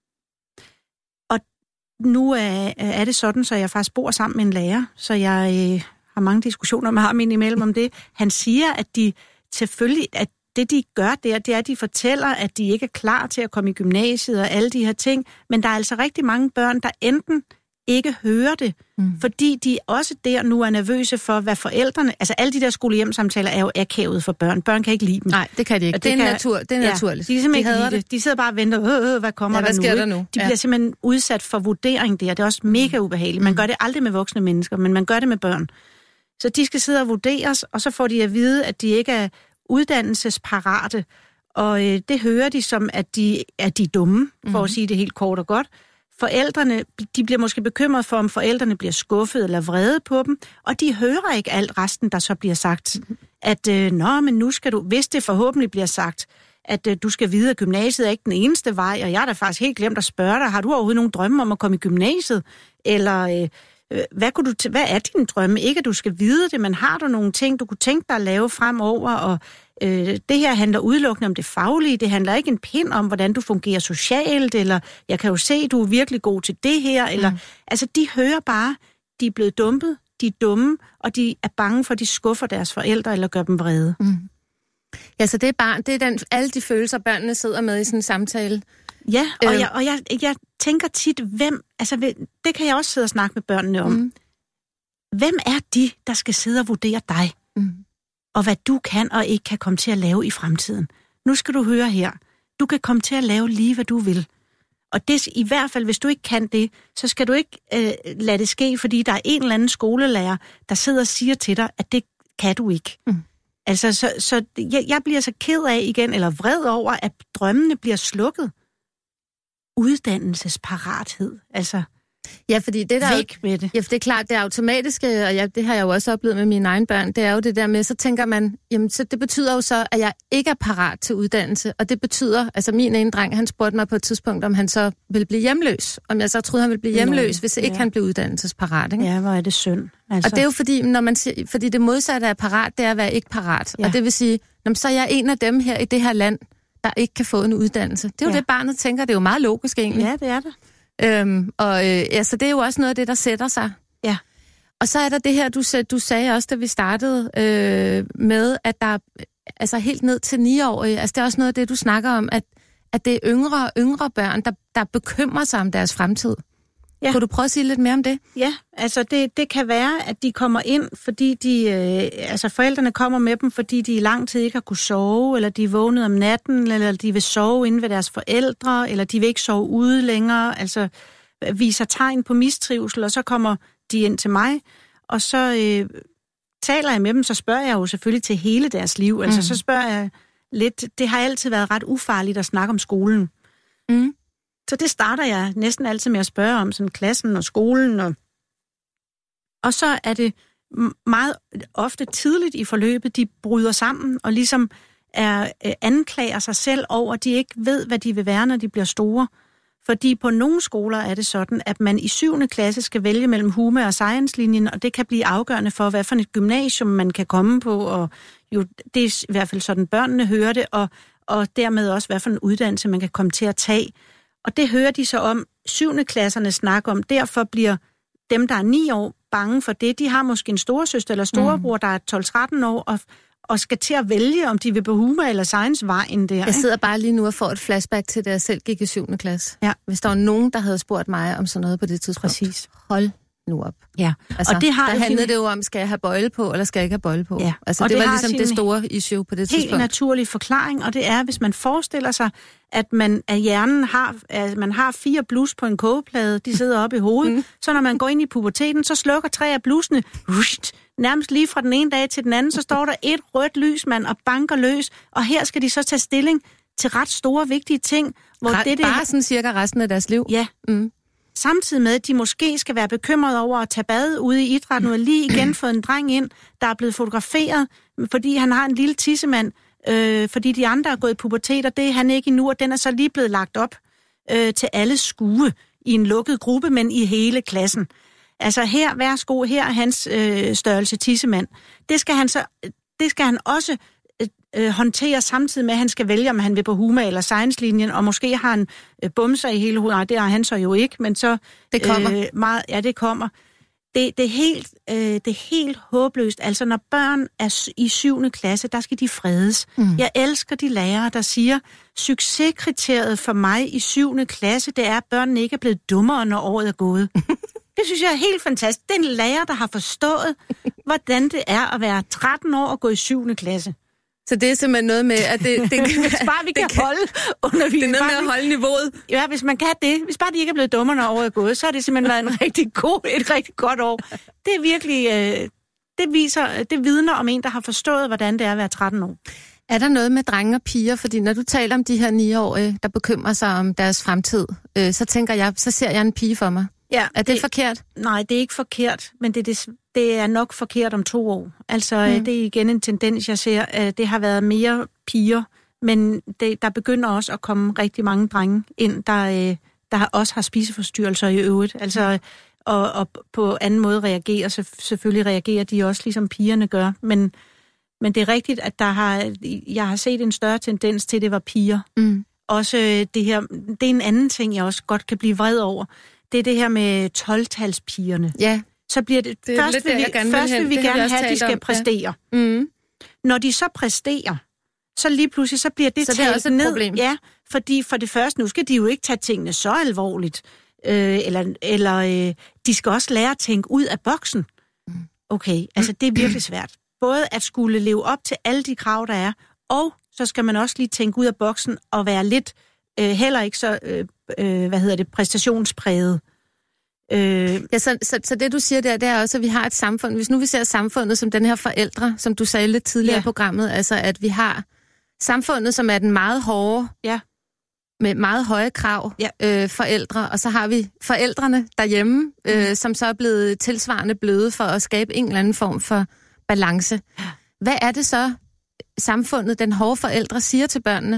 Og nu er, er det sådan, så jeg faktisk bor sammen med en lærer, så jeg øh, har mange diskussioner med ham indimellem om det. Han siger, at de selvfølgelig... at det, de gør der, det er, at de fortæller, at de ikke er klar til at komme i gymnasiet og alle de her ting. Men der er altså rigtig mange børn, der enten ikke hører det, mm. fordi de også der nu er nervøse for, hvad forældrene... Altså alle de der skolehjemsamtaler er jo akavet for børn. Børn kan ikke lide dem. Nej, det kan de ikke. Det, det, er, kan, natur, det er ja, naturligt. De, de, ikke det. Det. de sidder bare og venter, øh, øh, hvad kommer ja, hvad der, sker nu? der nu? De ja. bliver simpelthen udsat for vurdering der. Det er også mega ubehageligt. Man gør det aldrig med voksne mennesker, men man gør det med børn. Så de skal sidde og vurderes, og så får de at vide, at de ikke er uddannelsesparate, og øh, det hører de som, at de er de dumme, for mm-hmm. at sige det helt kort og godt. Forældrene, de bliver måske bekymret for, om forældrene bliver skuffet eller vrede på dem, og de hører ikke alt resten, der så bliver sagt. Mm-hmm. At, øh, nå, men nu skal du, hvis det forhåbentlig bliver sagt, at øh, du skal vide, at gymnasiet er ikke den eneste vej, og jeg har da faktisk helt glemt at spørge dig, har du overhovedet nogen drømme om at komme i gymnasiet? Eller... Øh, Hvad, kunne du t- hvad er din drømme? Ikke, at du skal vide det, men har du nogle ting, du kunne tænke dig at lave fremover? Og øh, det her handler udelukkende om det faglige. Det handler ikke en pind om, hvordan du fungerer socialt, eller jeg kan jo se, du er virkelig god til det her. Eller, mm. Altså, de hører bare, de er blevet dumpet, de er dumme, og de er bange for, at de skuffer deres forældre eller gør dem vrede. Mm. Ja, så det er bare det er den, alle de følelser, børnene sidder med i sådan en samtale. Ja, og, øh. jeg, og jeg, jeg tænker tit, hvem, altså det kan jeg også sidde og snakke med børnene om. Mm. Hvem er de, der skal sidde og vurdere dig? Mm. Og hvad du kan og ikke kan komme til at lave i fremtiden? Nu skal du høre her. Du kan komme til at lave lige, hvad du vil. Og det, i hvert fald, hvis du ikke kan det, så skal du ikke øh, lade det ske, fordi der er en eller anden skolelærer, der sidder og siger til dig, at det kan du ikke. Mm. Altså, så, så jeg, jeg bliver så ked af igen, eller vred over, at drømmene bliver slukket. Uddannelsesparathed, altså ja, fordi det der væk med det. Ja, for det er klart, det automatiske, og ja, det har jeg jo også oplevet med mine egne børn, det er jo det der med, så tænker man, jamen så det betyder jo så, at jeg ikke er parat til uddannelse, og det betyder, altså min ene dreng, han spurgte mig på et tidspunkt, om han så ville blive hjemløs, om jeg så troede, han ville blive hjemløs, Nå, hvis ikke ja. han blev uddannelsesparat, ikke? Ja, hvor er det synd. Altså. Og det er jo fordi, når man siger, fordi det modsatte af parat, det er at være ikke parat, ja. Og det vil sige, jamen, så er jeg en af dem her i det her land, der ikke kan få en uddannelse. Det er jo ja. det, barnet tænker. Det er jo meget logisk egentlig. Ja, det er det. Øhm, og øh, ja, så det er jo også noget af det, der sætter sig. Ja. Og så er der det her, du, du sagde også, da vi startede øh, med, at der altså helt ned til niårige, altså det er også noget af det, du snakker om, at, at det er yngre og yngre børn, der, der bekymrer sig om deres fremtid. Ja. Kunne du prøve at sige lidt mere om det? Ja, altså det, det kan være, at de kommer ind, fordi de, øh, altså forældrene kommer med dem, fordi de i lang tid ikke har kunne sove, eller de er vågnet om natten, eller de vil sove inde ved deres forældre, eller de vil ikke sove ude længere, altså viser tegn på mistrivsel, og så kommer de ind til mig, og så øh, taler jeg med dem, så spørger jeg jo selvfølgelig til hele deres liv, altså mm. så spørger jeg lidt, det har altid været ret ufarligt at snakke om skolen. Mm. Så det starter jeg næsten altid med at spørge om, sådan klassen og skolen. Og, og så er det meget ofte tidligt i forløbet, de bryder sammen og ligesom er, anklager sig selv over, at de ikke ved, hvad de vil være, når de bliver store. Fordi på nogle skoler er det sådan, at man i syvende klasse skal vælge mellem hume- og science-linjen, og det kan blive afgørende for, hvad for et gymnasium man kan komme på. Og jo, det er i hvert fald sådan, børnene hører det, og, og dermed også, hvad for en uddannelse man kan komme til at tage. Og det hører de så om, syvende klasserne snakker om. Derfor bliver dem, der er ni år, bange for det. De har måske en storesøster eller storebror, mm. der er tolv tretten år, og, og skal til at vælge, om de vil på humor eller science vejen der. Jeg sidder bare lige nu og får et flashback til, da jeg selv gik i syvende klasse. Ja. Hvis der var nogen, der havde spurgt mig om sådan noget på det tidspunkt. Præcis. Hold nu op. Ja. Altså, og det har der jo handlede sin... det jo om, skal jeg have bøjle på, eller skal jeg ikke have bøjle på? Ja. Altså, og det, det var ligesom det store he- issue på det helt tidspunkt. Helt naturlig forklaring, og det er, hvis man forestiller sig, at man af hjernen har, at man har fire blus på en kogeplade, de sidder oppe i hovedet, mm. så når man går ind i puberteten, så slukker tre af blusene, rusht, nærmest lige fra den ene dag til den anden, så står der et rødt lys, man, og banker løs, og her skal de så tage stilling til ret store, vigtige ting. Hvor Ret, det, det, bare sådan cirka resten af deres liv? Ja. Mm. Samtidig med, at de måske skal være bekymrede over at tage bad ude i idrætten, og lige igen fået en dreng ind, der er blevet fotograferet, fordi han har en lille tissemand, øh, fordi de andre er gået i pubertet, og det er han ikke endnu, og den er så lige blevet lagt op øh, til alle skue i en lukket gruppe, men i hele klassen. Altså her, værsgo, her er hans øh, størrelse tissemand. Det skal han så, det skal han også øh, håndtere samtidig med, at han skal vælge, om han vil på humor eller science-linjen, og måske har han øh, bumser i hele hovedet. Nej, det har han så jo ikke, men så... Det kommer. Øh, meget, ja, det kommer. Det, det, er helt, øh, det er helt håbløst. Altså, når børn er i syvende klasse, der skal de fredes. Mm. Jeg elsker de lærere, der siger, succeskriteriet for mig i syvende klasse, det er, at børnene ikke er blevet dummere, når året er gået. Det synes jeg er helt fantastisk. Det er en lærer, der har forstået, hvordan det er at være tretten år og gå i syvende klasse. Så det er simpelthen noget med, at det... det hvis bare vi kan, kan holde undervisningen. Det er noget med at holde niveauet. Ja, hvis man kan det. Hvis bare de ikke er blevet dummere, når året er gået, så har det simpelthen været en rigtig god, et rigtig godt år. Det er virkelig... Øh, det viser, det vidner om en, der har forstået, hvordan det er at være tretten år. Er der noget med drenge og piger? Fordi når du taler om de her niårige, der bekymrer sig om deres fremtid, øh, så tænker jeg, så ser jeg en pige for mig. Ja, er det, det forkert? Nej, det er ikke forkert, men det, det, det er nok forkert om to år. Altså, mm. det er igen en tendens, jeg ser. Det har været mere piger, men det, der begynder også at komme rigtig mange drenge ind, der, der også har spiseforstyrrelser i øvrigt. Altså, og, og på anden måde reagerer, så selvfølgelig reagerer de også, ligesom pigerne gør. Men, men det er rigtigt, at der har, jeg har set en større tendens til, at det var piger. Mm. Også det her, det er en anden ting, jeg også godt kan blive vred over. Det er det her med tolv-talspigerne. Ja. Så bliver det, det først lidt, vil vi, vil først vil vi gerne have, at de skal om. præstere. Ja. Mm. Når de så præsterer, så lige pludselig så bliver det så talt det er også et ned. Problem. Ja, fordi for det første, nu skal de jo ikke tage tingene så alvorligt. Øh, eller eller øh, de skal også lære at tænke ud af boksen. Okay, altså det er virkelig svært. Både at skulle leve op til alle de krav, der er, og så skal man også lige tænke ud af boksen og være lidt øh, heller ikke så... Øh, Øh, hvad hedder det, præstationspræget. Øh. Ja, så, så, så det du siger der, det er også, at vi har et samfund, hvis nu vi ser samfundet som den her forældre, som du sagde lidt tidligere ja. i programmet, altså at vi har samfundet, som er den meget hårde, ja. med meget høje krav, ja. øh, forældre, og så har vi forældrene derhjemme, mm. øh, som så er blevet tilsvarende bløde for at skabe en eller anden form for balance. Hvad er det så, samfundet, den hårde forældre, siger til børnene?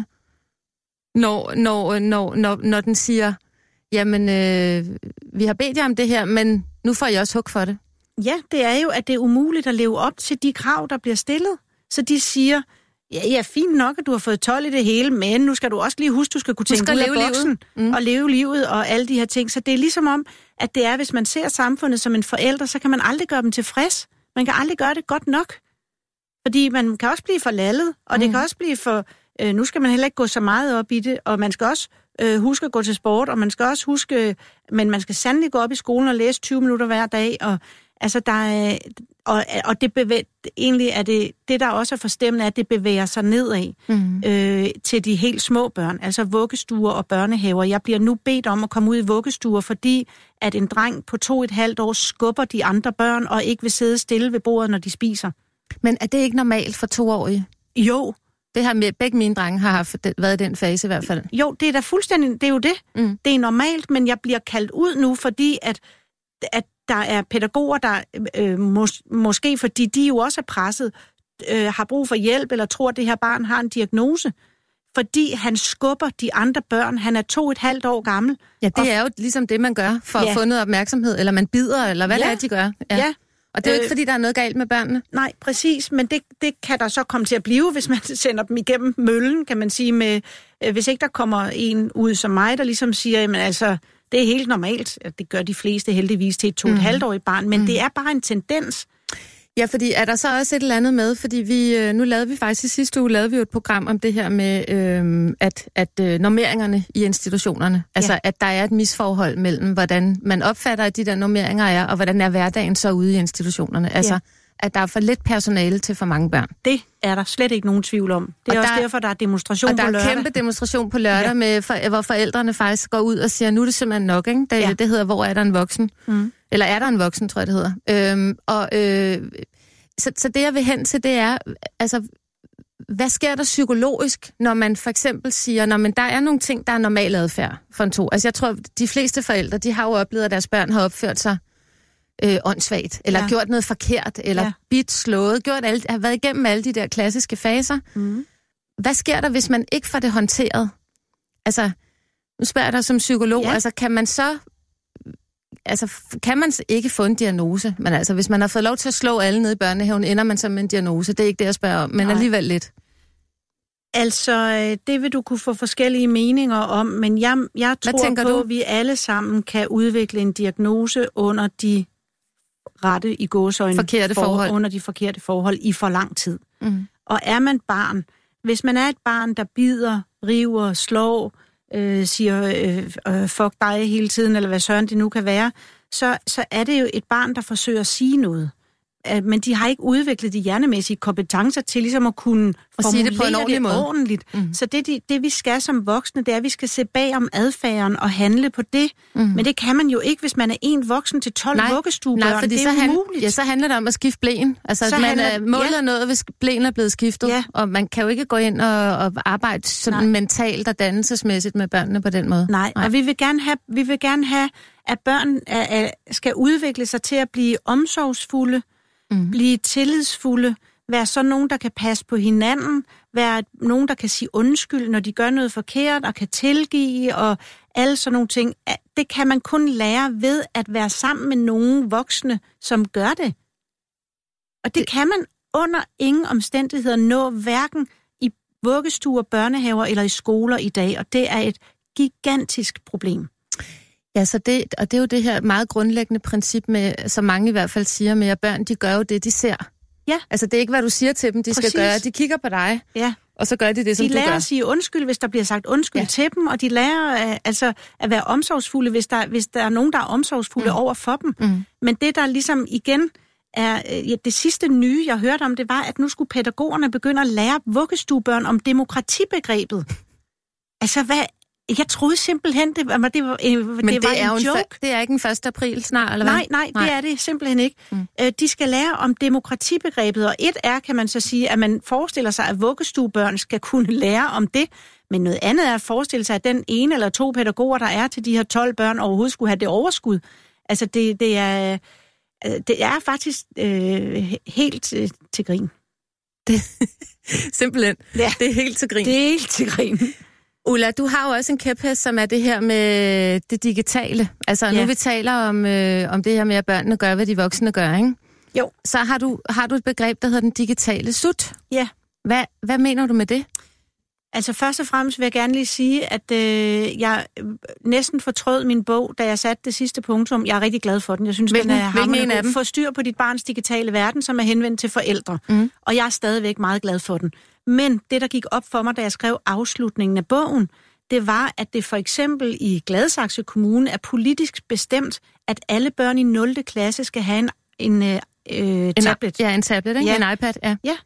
Når, når, når, når, når den siger, jamen, øh, vi har bedt jer om det her, men nu får I også hug for det. Ja, det er jo, at det er umuligt at leve op til de krav, der bliver stillet. Så de siger, ja, ja, fint nok, at du har fået tolv i det hele, men nu skal du også lige huske, du skal kunne tænke ud af boksen mm. og leve livet og alle de her ting. Så det er ligesom om, at det er, hvis man ser samfundet som en forælder, så kan man aldrig gøre dem tilfreds. Man kan aldrig gøre det godt nok. Fordi man kan også blive for lallet, og mm. det kan også blive for... Øh, nu skal man heller ikke gå så meget op i det, og man skal også øh, huske at gå til sport, og man skal også huske, men man skal sandelig gå op i skolen og læse tyve minutter hver dag, og altså der er, og, og det bevæger, egentlig er det, det der også er forstemmende, at det bevæger sig nedad mm. øh, til de helt små børn, altså vuggestuer og børnehaver. Jeg bliver nu bedt om at komme ud i vuggestuer, fordi at en dreng på to og et halvt år skubber de andre børn, og ikke vil sidde stille ved bordet, når de spiser. Men er det ikke normalt for toårige? Jo. Det har med, begge mine drenge har haft, været i den fase i hvert fald. Jo, det er da fuldstændig, det er jo det. Mm. Det er normalt, men jeg bliver kaldt ud nu, fordi at, at der er pædagoger, der øh, mås, måske fordi de jo også er presset, øh, har brug for hjælp, eller tror, at det her barn har en diagnose. Fordi han skubber de andre børn. Han er to og et halvt år gammel. Ja, det og, er jo ligesom det, man gør for ja. at få noget opmærksomhed, eller man bider, eller hvad ja. det er, de gør. Ja. ja. Og det er jo ikke, fordi der er noget galt med børnene. Nej, præcis, men det, det kan der så komme til at blive, hvis man sender dem igennem møllen, kan man sige, med, øh, hvis ikke der kommer en ud som mig, der ligesom siger, jamen altså, Det er helt normalt, at det gør de fleste heldigvis til et to og et halvt årigt barn, men mm. det er bare en tendens. Ja, fordi er der så også et eller andet med, fordi vi, nu lavede vi faktisk i sidste uge, lavede vi jo et program om det her med, øh, at, at øh, normeringerne i institutionerne, altså ja. At der er et misforhold mellem, hvordan man opfatter, at de der normeringer er, og hvordan er hverdagen så ude i institutionerne. Altså, ja. At der er for lidt personale til for mange børn. Det er der slet ikke nogen tvivl om. Det er og også der, derfor, der er demonstration på lørdag. Og der er kæmpe demonstration på lørdag, ja. med, for, hvor forældrene faktisk går ud og siger, nu er det simpelthen nok, ikke? Det, ja. det hedder, hvor er der en voksen? Mm. Eller er der en voksen, tror jeg, det hedder. Øhm, og, øh, så, så det, jeg vil hen til, det er, altså, hvad sker der psykologisk, når man for eksempel siger, når men der er nogle ting, der er normal adfærd for en to. Altså, jeg tror, de fleste forældre, de har jo oplevet, at deres børn har opført sig øh, åndssvagt, eller ja. gjort noget forkert, eller ja. bidt, slået, gjort alle, har været igennem alle de der klassiske faser. Mm. Hvad sker der, hvis man ikke får det håndteret? Altså, nu spørger jeg dig som psykolog, ja. altså, kan man så... Altså, kan man ikke få en diagnose? Men altså, hvis man har fået lov til at slå alle nede i børnehaven, ender man så med en diagnose. Det er ikke det, jeg spørger om, men Nej. alligevel lidt. Altså, det vil du kunne få forskellige meninger om, men jeg, jeg tror på, du? at vi alle sammen kan udvikle en diagnose under de rette i gåseøjne forkerte for, forhold. under de forkerte forhold i for lang tid. Mm. Og er man barn, hvis man er et barn, der bider, river, slår, øh, siger øh, øh, fuck dig hele tiden, eller hvad søren det nu kan være, så, så er det jo et barn, der forsøger at sige noget. Men de har ikke udviklet de hjernemæssige kompetencer til ligesom at kunne og formulere sige det, på en ordentlig det måde. ordentligt. Mm. Så det, det, det, vi skal som voksne, det er, at vi skal se bag om adfærden og handle på det. Mm. Men det kan man jo ikke, hvis man er en voksen til tolv vuggestuebørn. Nej, fordi det er så umuligt. Han, ja, så handler det om at skifte blæen. Altså, så at man handler, måler ja. noget, hvis blæen er blevet skiftet. Ja. Og man kan jo ikke gå ind og, og arbejde sådan Nej. mentalt og dannelsesmæssigt med børnene på den måde. Nej, Nej. og vi vil gerne have, vi vil gerne have at børn er, er, skal udvikle sig til at blive omsorgsfulde, Mm. blive tillidsfulde, være sådan nogen, der kan passe på hinanden, være nogen, der kan sige undskyld, når de gør noget forkert, og kan tilgive, og alle sådan nogle ting. Det kan man kun lære ved at være sammen med nogle voksne, som gør det. Og det, det kan man under ingen omstændigheder nå, hverken i vuggestuer, børnehaver eller i skoler i dag, og det er et gigantisk problem. Ja, så det, og det er jo det her meget grundlæggende princip, med, som mange i hvert fald siger med, at børn, de gør jo det, de ser. Ja. Altså, det er ikke, hvad du siger til dem, de Præcis. skal gøre. De kigger på dig, ja. og så gør de det, som de du gør. De lærer at sige undskyld, hvis der bliver sagt undskyld ja. til dem, og de lærer uh, altså at være omsorgsfulde, hvis der, hvis der er nogen, der er omsorgsfulde mm. over for dem. Mm. Men det, der ligesom igen er uh, ja, det sidste nye, jeg hørte om, det var, at nu skulle pædagogerne begynde at lære vuggestuebørn om demokratibegrebet. Altså, hvad... Jeg troede simpelthen, det var, det var, det Men det var er en joke. En fa- det er ikke den første april snart, eller hvad? Nej, nej, nej, det er det simpelthen ikke. Mm. De skal lære om demokratibegrebet, og et er, kan man så sige, at man forestiller sig, at vuggestuebørn skal kunne lære om det, men noget andet er at forestille sig, at den ene eller to pædagoger, der er til de her tolv børn, overhovedet skulle have det overskud. Altså, det, det, er, det er faktisk øh, helt øh, til grin. Det, simpelthen. Ja. Det er helt til grin. Det er helt til grin. Ulla, du har jo også en kæphest, som er det her med det digitale. Altså, ja. nu vi taler om, øh, om det her med, at børnene gør, hvad de voksne gør, ikke? Jo. Så har du, har du et begreb, der hedder den digitale sut. Ja. Hvad, hvad mener du med det? Altså, først og fremmest vil jeg gerne lige sige, at øh, jeg næsten fortrød min bog, da jeg satte det sidste punktum. Jeg er rigtig glad for den. Jeg synes, hvilken, den er hamrende god. Få styr på dit barns digitale verden, som er henvendt til forældre. Mm. Og jeg er stadigvæk meget glad for den. Men det, der gik op for mig, da jeg skrev afslutningen af bogen, det var, at det for eksempel i Gladsaxe Kommune er politisk bestemt, at alle børn i nul klasse skal have en, en øh, tablet. En, ja, en tablet, ikke? Ja. En iPad, ja. Ja.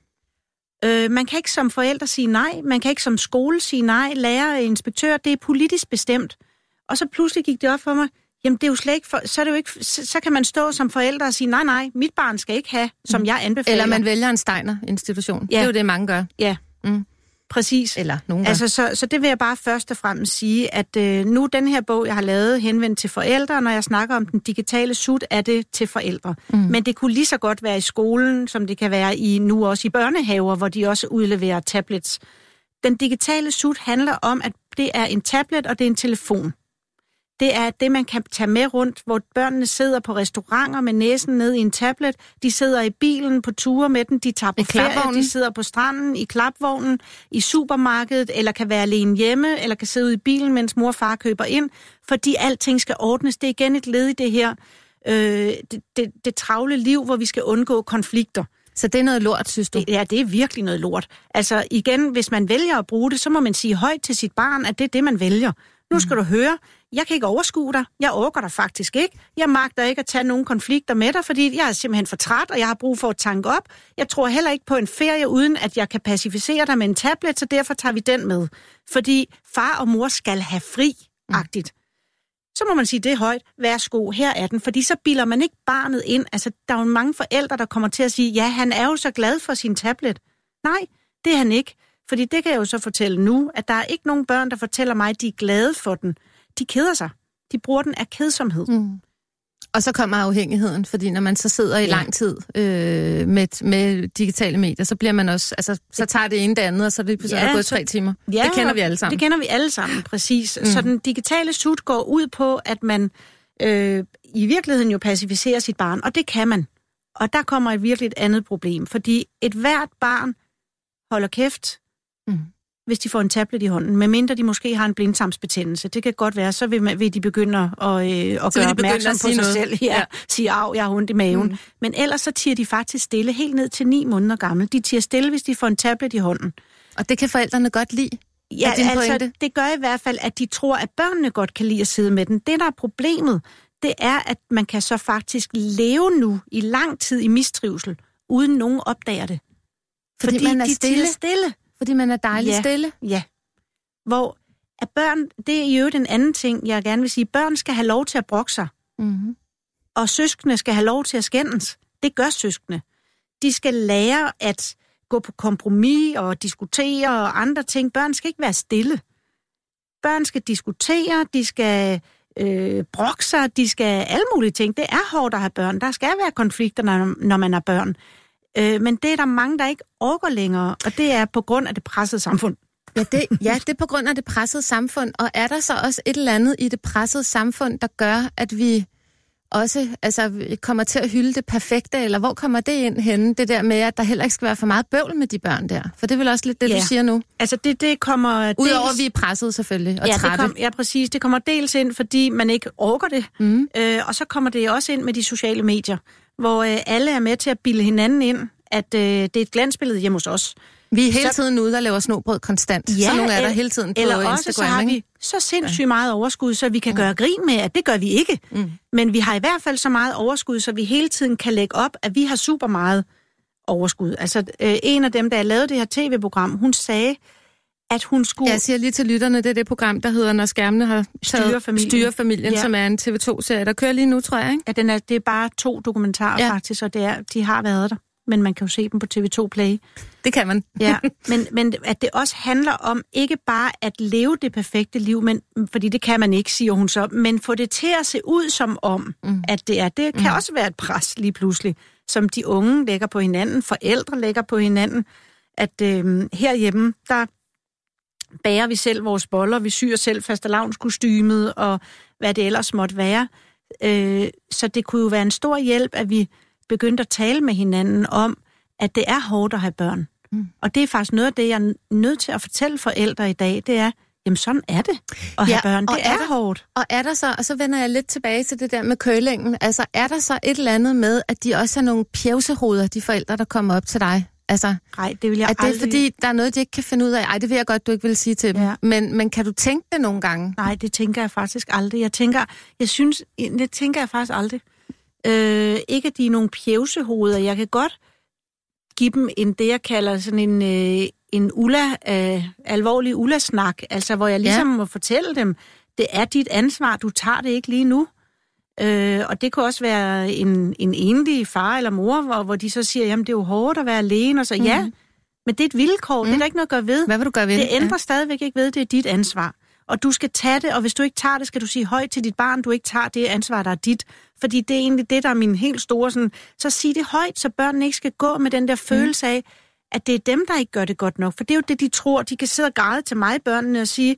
Øh, man kan ikke som forældre sige nej, man kan ikke som skole sige nej, lærer, inspektør, det er politisk bestemt. Og så pludselig gik det op for mig, jamen det er jo slet ikke, for, så, er det jo ikke så, så kan man stå som forældre og sige, nej, nej, mit barn skal ikke have, som mm. jeg anbefaler. Eller man vælger en Steiner-institution. Ja. Det er jo det, mange gør. Ja, mm. præcis. Eller nogen gør. Altså, så, så det vil jeg bare først og fremmest sige, at øh, nu den her bog, jeg har lavet, henvendt til forældre, når jeg snakker om den digitale sut, er det til forældre. Mm. Men det kunne lige så godt være i skolen, som det kan være i nu også i børnehaver, hvor de også udleverer tablets. Den digitale sut handler om, at det er en tablet, og det er en telefon. det er det, man kan tage med rundt, hvor børnene sidder på restauranter med næsen ned i en tablet. De sidder i bilen på ture med den, de tager på ferie, de sidder på stranden, i klapvognen, i supermarkedet, eller kan være alene hjemme, eller kan sidde ude i bilen, mens mor og far køber ind, fordi alting skal ordnes. Det er igen et led i det her øh, det, det, det travle liv, hvor vi skal undgå konflikter. Så det er noget lort, synes du? Ja, det er virkelig noget lort. Altså igen, hvis man vælger at bruge det, så må man sige højt til sit barn, at det er det, man vælger. Nu skal mm. du høre, jeg kan ikke overskue dig. Jeg orker dig faktisk ikke. Jeg magter ikke at tage nogen konflikter med dig, fordi jeg er simpelthen for træt, og jeg har brug for at tanke op. Jeg tror heller ikke på en ferie, uden at jeg kan pacificere dig med en tablet, så derfor tager vi den med. Fordi far og mor skal have fri-agtigt. Mm. Så må man sige, det er højt. Værsgo, her er den. Fordi så bilder man ikke barnet ind. Altså, der er jo mange forældre, der kommer til at sige, ja, han er jo så glad for sin tablet. Nej, det er han ikke. Fordi det kan jeg jo så fortælle nu, at der er ikke nogen børn, der fortæller mig, at de er glade for den. De keder sig. De bruger den af kedsomhed. Mm. Og så kommer afhængigheden, fordi når man så sidder i ja. lang tid øh, med, med digitale medier, så bliver man også, altså, så tager det ene det andet, og så er det pludselig ja, gået tre timer. Ja, det kender vi alle sammen. Det kender vi alle sammen, præcis. Mm. Så den digitale sut går ud på, at man øh, i virkeligheden jo pacificerer sit barn, og det kan man. Og der kommer et virkelig et andet problem, fordi et hvert barn holder kæft, mm. hvis de får en tablet i hånden, medmindre de måske har en blindtarmsbetændelse. Det kan godt være, så vil, man, vil de begynde at, øh, at gøre opmærksom på sig noget. selv. Ja, ja. Sige, af, jeg har ondt i maven. Mm. Men ellers så tiger de faktisk stille, helt ned til ni måneder gammel. De tiger stille, hvis de får en tablet i hånden. Og det kan forældrene godt lide? Ja, altså, det gør i hvert fald, at de tror, at børnene godt kan lide at sidde med den. Det, der er problemet, det er, at man kan så faktisk leve nu i lang tid i mistrivsel, uden nogen opdager det. Fordi, Fordi man er de stille. stille. Fordi man er dejligt ja, stille? Ja. Hvor at børn, det er jo den anden ting, jeg gerne vil sige. Børn skal have lov til at brokke sig. Mm-hmm. Og søskende skal have lov til at skændes. Det gør søskende. De skal lære at gå på kompromis og diskutere og andre ting. Børn skal ikke være stille. Børn skal diskutere, de skal øh, brokke sig, de skal alle mulige ting. Det er hårdt at have børn. Der skal være konflikter, når, når man har børn. Øh, men det er der mange, der ikke orker længere, og det er på grund af det pressede samfund. Ja det, ja, det er på grund af det pressede samfund, og er der så også et eller andet i det pressede samfund, der gør, at vi også altså, kommer til at hylde det perfekte, eller hvor kommer det ind henne, det der med, at der heller ikke skal være for meget bøvl med de børn der? For det er vel også lidt det, ja. du siger nu? Altså det, det kommer... Udover dels... at vi er presset selvfølgelig, og ja, trætte. Det kom, ja, præcis. Det kommer dels ind, fordi man ikke orker det, mm. øh, og så kommer det også ind med de sociale medier, hvor øh, alle er med til at bilde hinanden ind, at øh, det er et glansbillede hjemme hos os. Vi er hele så, tiden ude og laver snobrød konstant. Ja, så nogle er der hele tiden på eller Instagram. Også, så har vi så sindssygt meget overskud, så vi kan mm. gøre grin med, at det gør vi ikke. Mm. Men vi har i hvert fald så meget overskud, så vi hele tiden kan lægge op, at vi har super meget overskud. Altså øh, en af dem, der lavede det her tv-program, hun sagde, at hun skulle... Jeg siger lige til lytterne, det er det program, der hedder Når skærmene har taget Styrefamilien, Styrefamilien ja. som er en T V to-serie, der kører lige nu, tror jeg, ikke? Ja, den er, det er bare to dokumentarer ja. faktisk, og det er, de har været der. Men man kan jo se dem på T V to Play. Det kan man. Ja, men, men at det også handler om ikke bare at leve det perfekte liv, men, fordi det kan man ikke, siger hun så, men få det til at se ud som om, mm. at det er. Det kan mm. også være et pres lige pludselig, som de unge lægger på hinanden, forældre lægger på hinanden, at øh, herhjemme, der bager vi selv vores boller, vi syr selv fastelavnskostymet, og hvad det ellers måtte være. Øh, så det kunne jo være en stor hjælp, at vi begyndte at tale med hinanden om, at det er hårdt at have børn. Mm. Og det er faktisk noget af det, jeg er nødt til at fortælle forældre i dag, det er, jamen sådan er det at ja, have børn. Det er, er der, hårdt. Og er der så, og så vender jeg lidt tilbage til det der med kølingen, altså er der så et eller andet med, at de også er nogle pjevsehoveder, de forældre, der kommer op til dig? Altså, nej, det vil jeg aldrig... Er det aldrig... fordi, der er noget, de ikke kan finde ud af? Ej, det vil jeg godt, du ikke vil sige til dem. Ja. Men, men kan du tænke det nogle gange? Nej, det tænker jeg faktisk aldrig. Jeg tænker, jeg synes, det tænker jeg faktisk aldrig. Øh, ikke at de er nogle pjevsehoveder. Jeg kan godt give dem en, det jeg kalder sådan en, øh, en ulla, øh, alvorlig ulla-snak, altså hvor jeg ligesom ja. må fortælle dem, det er dit ansvar, du tager det ikke lige nu. Øh, og det kunne også være en, en enlig far eller mor, hvor, hvor de så siger, jamen det er jo hårdt at være alene, og så mm. ja, men det er et vilkår, mm. det er der ikke noget at gøre ved. Hvad vil du gøre ved? Det ændrer ja. stadigvæk ikke ved, det er dit ansvar. Og du skal tage det, og hvis du ikke tager det, skal du sige højt til dit barn, du ikke tager det ansvar, der er dit. Fordi det er egentlig det, der er min helt store sådan, så sig det højt, så børnene ikke skal gå med den der følelse af, at det er dem, der ikke gør det godt nok. For det er jo det, de tror. De kan sidde og græde til mig, børnene, og sige,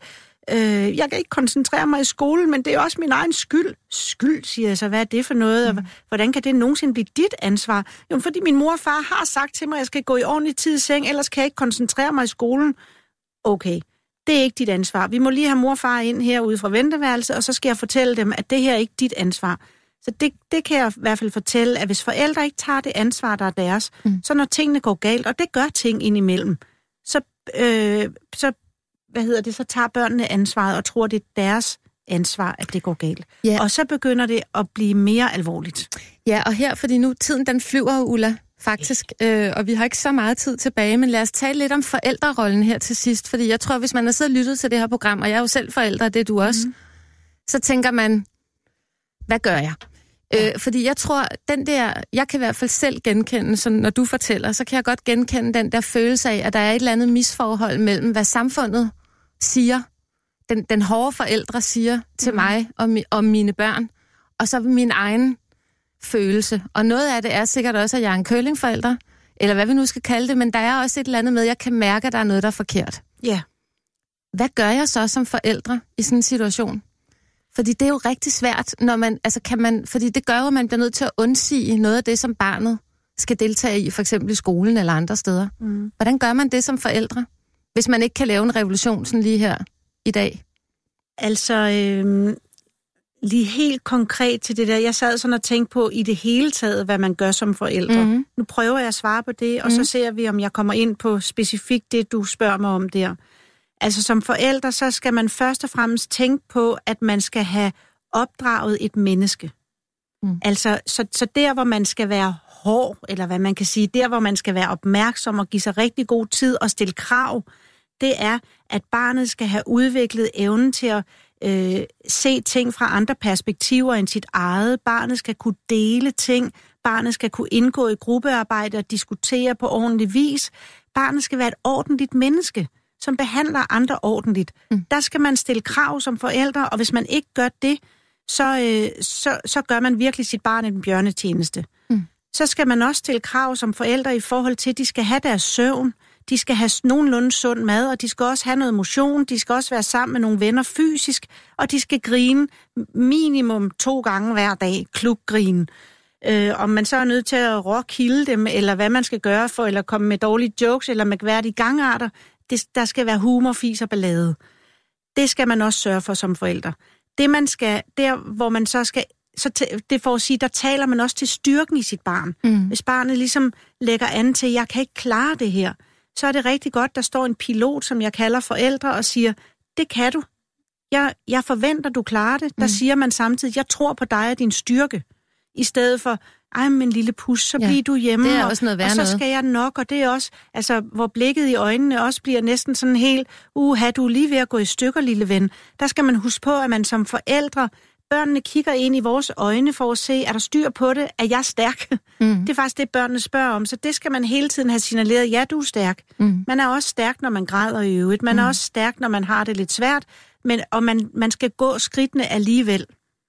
Øh, jeg kan ikke koncentrere mig i skolen, men det er også min egen skyld. Skyld, siger jeg så. Hvad er det for noget? Mm. Og hvordan kan det nogensinde blive dit ansvar? Jo, fordi min mor og far har sagt til mig, at jeg skal gå i ordentlig tid i seng, ellers kan jeg ikke koncentrere mig i skolen. Okay, det er ikke dit ansvar. Vi må lige have mor og far ind herude fra venteværelset, og så skal jeg fortælle dem, at det her er ikke dit ansvar. Så det, det kan jeg i hvert fald fortælle, at hvis forældre ikke tager det ansvar, der er deres, mm. så når tingene går galt, og det gør ting indimellem, så, øh, så, hvad hedder det, så tager børnene ansvaret og tror, det er deres ansvar, at det går galt. Ja. Og så begynder det at blive mere alvorligt. Ja, og her, fordi nu tiden den flyver, Ulla, faktisk, øh, og vi har ikke så meget tid tilbage, men lad os tale lidt om forældrerollen her til sidst, fordi jeg tror, hvis man har siddet og lyttet til det her program, og jeg er jo selv forældre, det er du også, mm. så tænker man, hvad gør jeg? Øh, fordi jeg tror, den der, jeg kan i hvert fald selv genkende, så når du fortæller, så kan jeg godt genkende den der følelse af, at der er et eller andet misforhold mellem, hvad samfundet siger, den, den hårde forældre siger til mm. mig og, mi, og mine børn, og så min egen følelse. Og noget af det er sikkert også, at jeg er en curlingforælder, eller hvad vi nu skal kalde det, men der er også et eller andet med, at jeg kan mærke, at der er noget, der er forkert. Ja. Yeah. Hvad gør jeg så som forældre i sådan en situation? Fordi det er jo rigtig svært, når man, altså kan man, fordi det gør jo, at man bliver nødt til at undsige noget af det, som barnet skal deltage i, for eksempel i skolen eller andre steder. Mm. Hvordan gør man det som forældre, hvis man ikke kan lave en revolution sådan lige her i dag? Altså, øh, lige helt konkret til det der, jeg sad sådan og tænkte på i det hele taget, hvad man gør som forældre. Mm. Nu prøver jeg at svare på det, og mm. så ser vi, om jeg kommer ind på specifikt det, du spørger mig om der. Altså som forældre, så skal man først og fremmest tænke på, at man skal have opdraget et menneske. Mm. Altså, så, så der, hvor man skal være hård, eller hvad man kan sige, der, hvor man skal være opmærksom og give sig rigtig god tid og stille krav, det er, at barnet skal have udviklet evnen til at øh, se ting fra andre perspektiver end sit eget. Barnet skal kunne dele ting. Barnet skal kunne indgå i gruppearbejde og diskutere på ordentlig vis. Barnet skal være et ordentligt menneske, som behandler andre ordentligt. Mm. Der skal man stille krav som forældre, og hvis man ikke gør det, så, øh, så, så gør man virkelig sit barn en bjørnetjeneste. Mm. Så skal man også stille krav som forældre i forhold til, at de skal have deres søvn, de skal have nogenlunde sund mad, og de skal også have noget motion, de skal også være sammen med nogle venner fysisk, og de skal grine minimum to gange hver dag, klukgrine. Øh, om man så er nødt til at råkilde dem, eller hvad man skal gøre for, eller komme med dårlige jokes, eller med hvert i gangarter, det, der skal være humor, fis og ballade. Det skal man også sørge for som forældre. Det man skal, der hvor man så skal, så t- det får at sige, der taler man også til styrken i sit barn. Mm. Hvis barnet ligesom lægger an til, jeg kan ikke klare det her, så er det rigtig godt, der står en pilot, som jeg kalder forældre, og siger, det kan du. Jeg, jeg forventer, du klarer det. Der mm. siger man samtidig, jeg tror på dig og din styrke. I stedet for, ej, men lille pus, så ja, bliver du hjemme, det er også noget og, og så skal jeg nok, og det er også, altså, hvor blikket i øjnene også bliver næsten sådan helt, uha, du er lige ved at gå i stykker, lille ven. Der skal man huske på, at man som forældre, børnene kigger ind i vores øjne for at se, er der styr på det, er jeg stærk? Mm. Det er faktisk det, børnene spørger om, så det skal man hele tiden have signaleret, ja, du er stærk. Mm. Man er også stærk, når man græder i øvrigt, man mm. er også stærk, når man har det lidt svært, men, og man, man skal gå skridtene alligevel.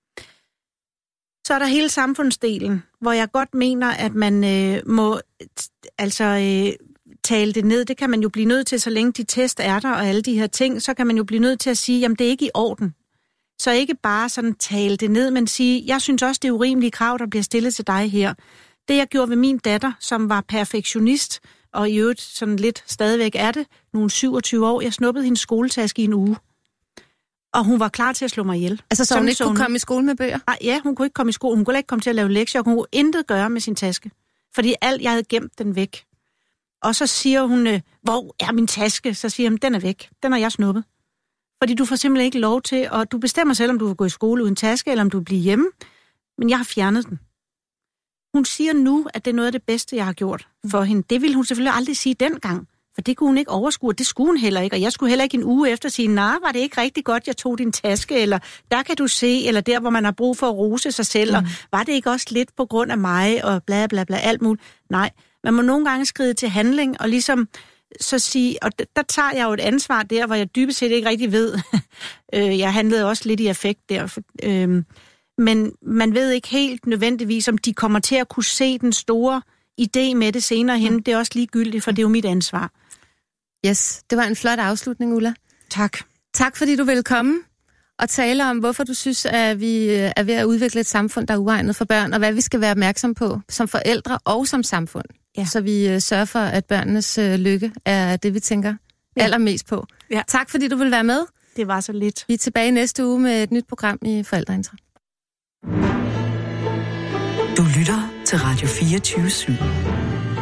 Så er der hele samfundsdelen, hvor jeg godt mener, at man øh, må t- altså øh, tale det ned. Det kan man jo blive nødt til, så længe de test er der og alle de her ting, så kan man jo blive nødt til at sige, jamen det er ikke i orden. Så ikke bare sådan tale det ned, men sige, jeg synes også, det er urimelige krav, der bliver stillet til dig her. Det jeg gjorde ved min datter, som var perfektionist, og i øvrigt sådan lidt stadigvæk er det, nogle syvogtyve år, jeg snuppede hendes skoletaske i en uge. Og hun var klar til at slå mig ihjel. Altså, så sådan, hun ikke så kunne hun... komme i skole med bøger? Ah, ja, hun kunne ikke komme i skole. Hun kunne ikke komme til at lave lektier. Hun kunne intet gøre med sin taske. Fordi alt, jeg havde gemt den væk. Og så siger hun, hvor er min taske? Så siger hun, den er væk. Den har jeg snuppet. Fordi du får simpelthen ikke lov til, og du bestemmer selv, om du vil gå i skole uden taske, eller om du vil blive hjemme. Men jeg har fjernet den. Hun siger nu, at det er noget af det bedste, jeg har gjort for hende. Det ville hun selvfølgelig aldrig sige dengang. For det kunne hun ikke overskue, og det skulle hun heller ikke. Og jeg skulle heller ikke en uge efter sige, nej, var det ikke rigtig godt, jeg tog din taske, eller der kan du se, eller der, hvor man har brug for at rose sig selv, mm. og var det ikke også lidt på grund af mig, og bla bla bla, alt muligt. Nej, man må nogle gange skride til handling, og ligesom så sige, og der tager jeg jo et ansvar der, hvor jeg dybest set ikke rigtig ved. Jeg handlede også lidt i affekt der. Men man ved ikke helt nødvendigvis, om de kommer til at kunne se den store idé med det senere hen. Mm. Det er også ligegyldigt, for det er jo mit ansvar. Yes, det var en flot afslutning, Ulla. Tak. Tak fordi du ville komme og tale om, hvorfor du synes, at vi er ved at udvikle et samfund, der er uegnet for børn, og hvad vi skal være opmærksom på som forældre og som samfund. Ja. Så vi sørger for, at børnenes lykke er det, vi tænker ja. allermest på. Ja. Tak fordi du ville være med. Det var så lidt. Vi er tilbage næste uge med et nyt program i Forældreintra. Du lytter til Radio fireogtyve syv.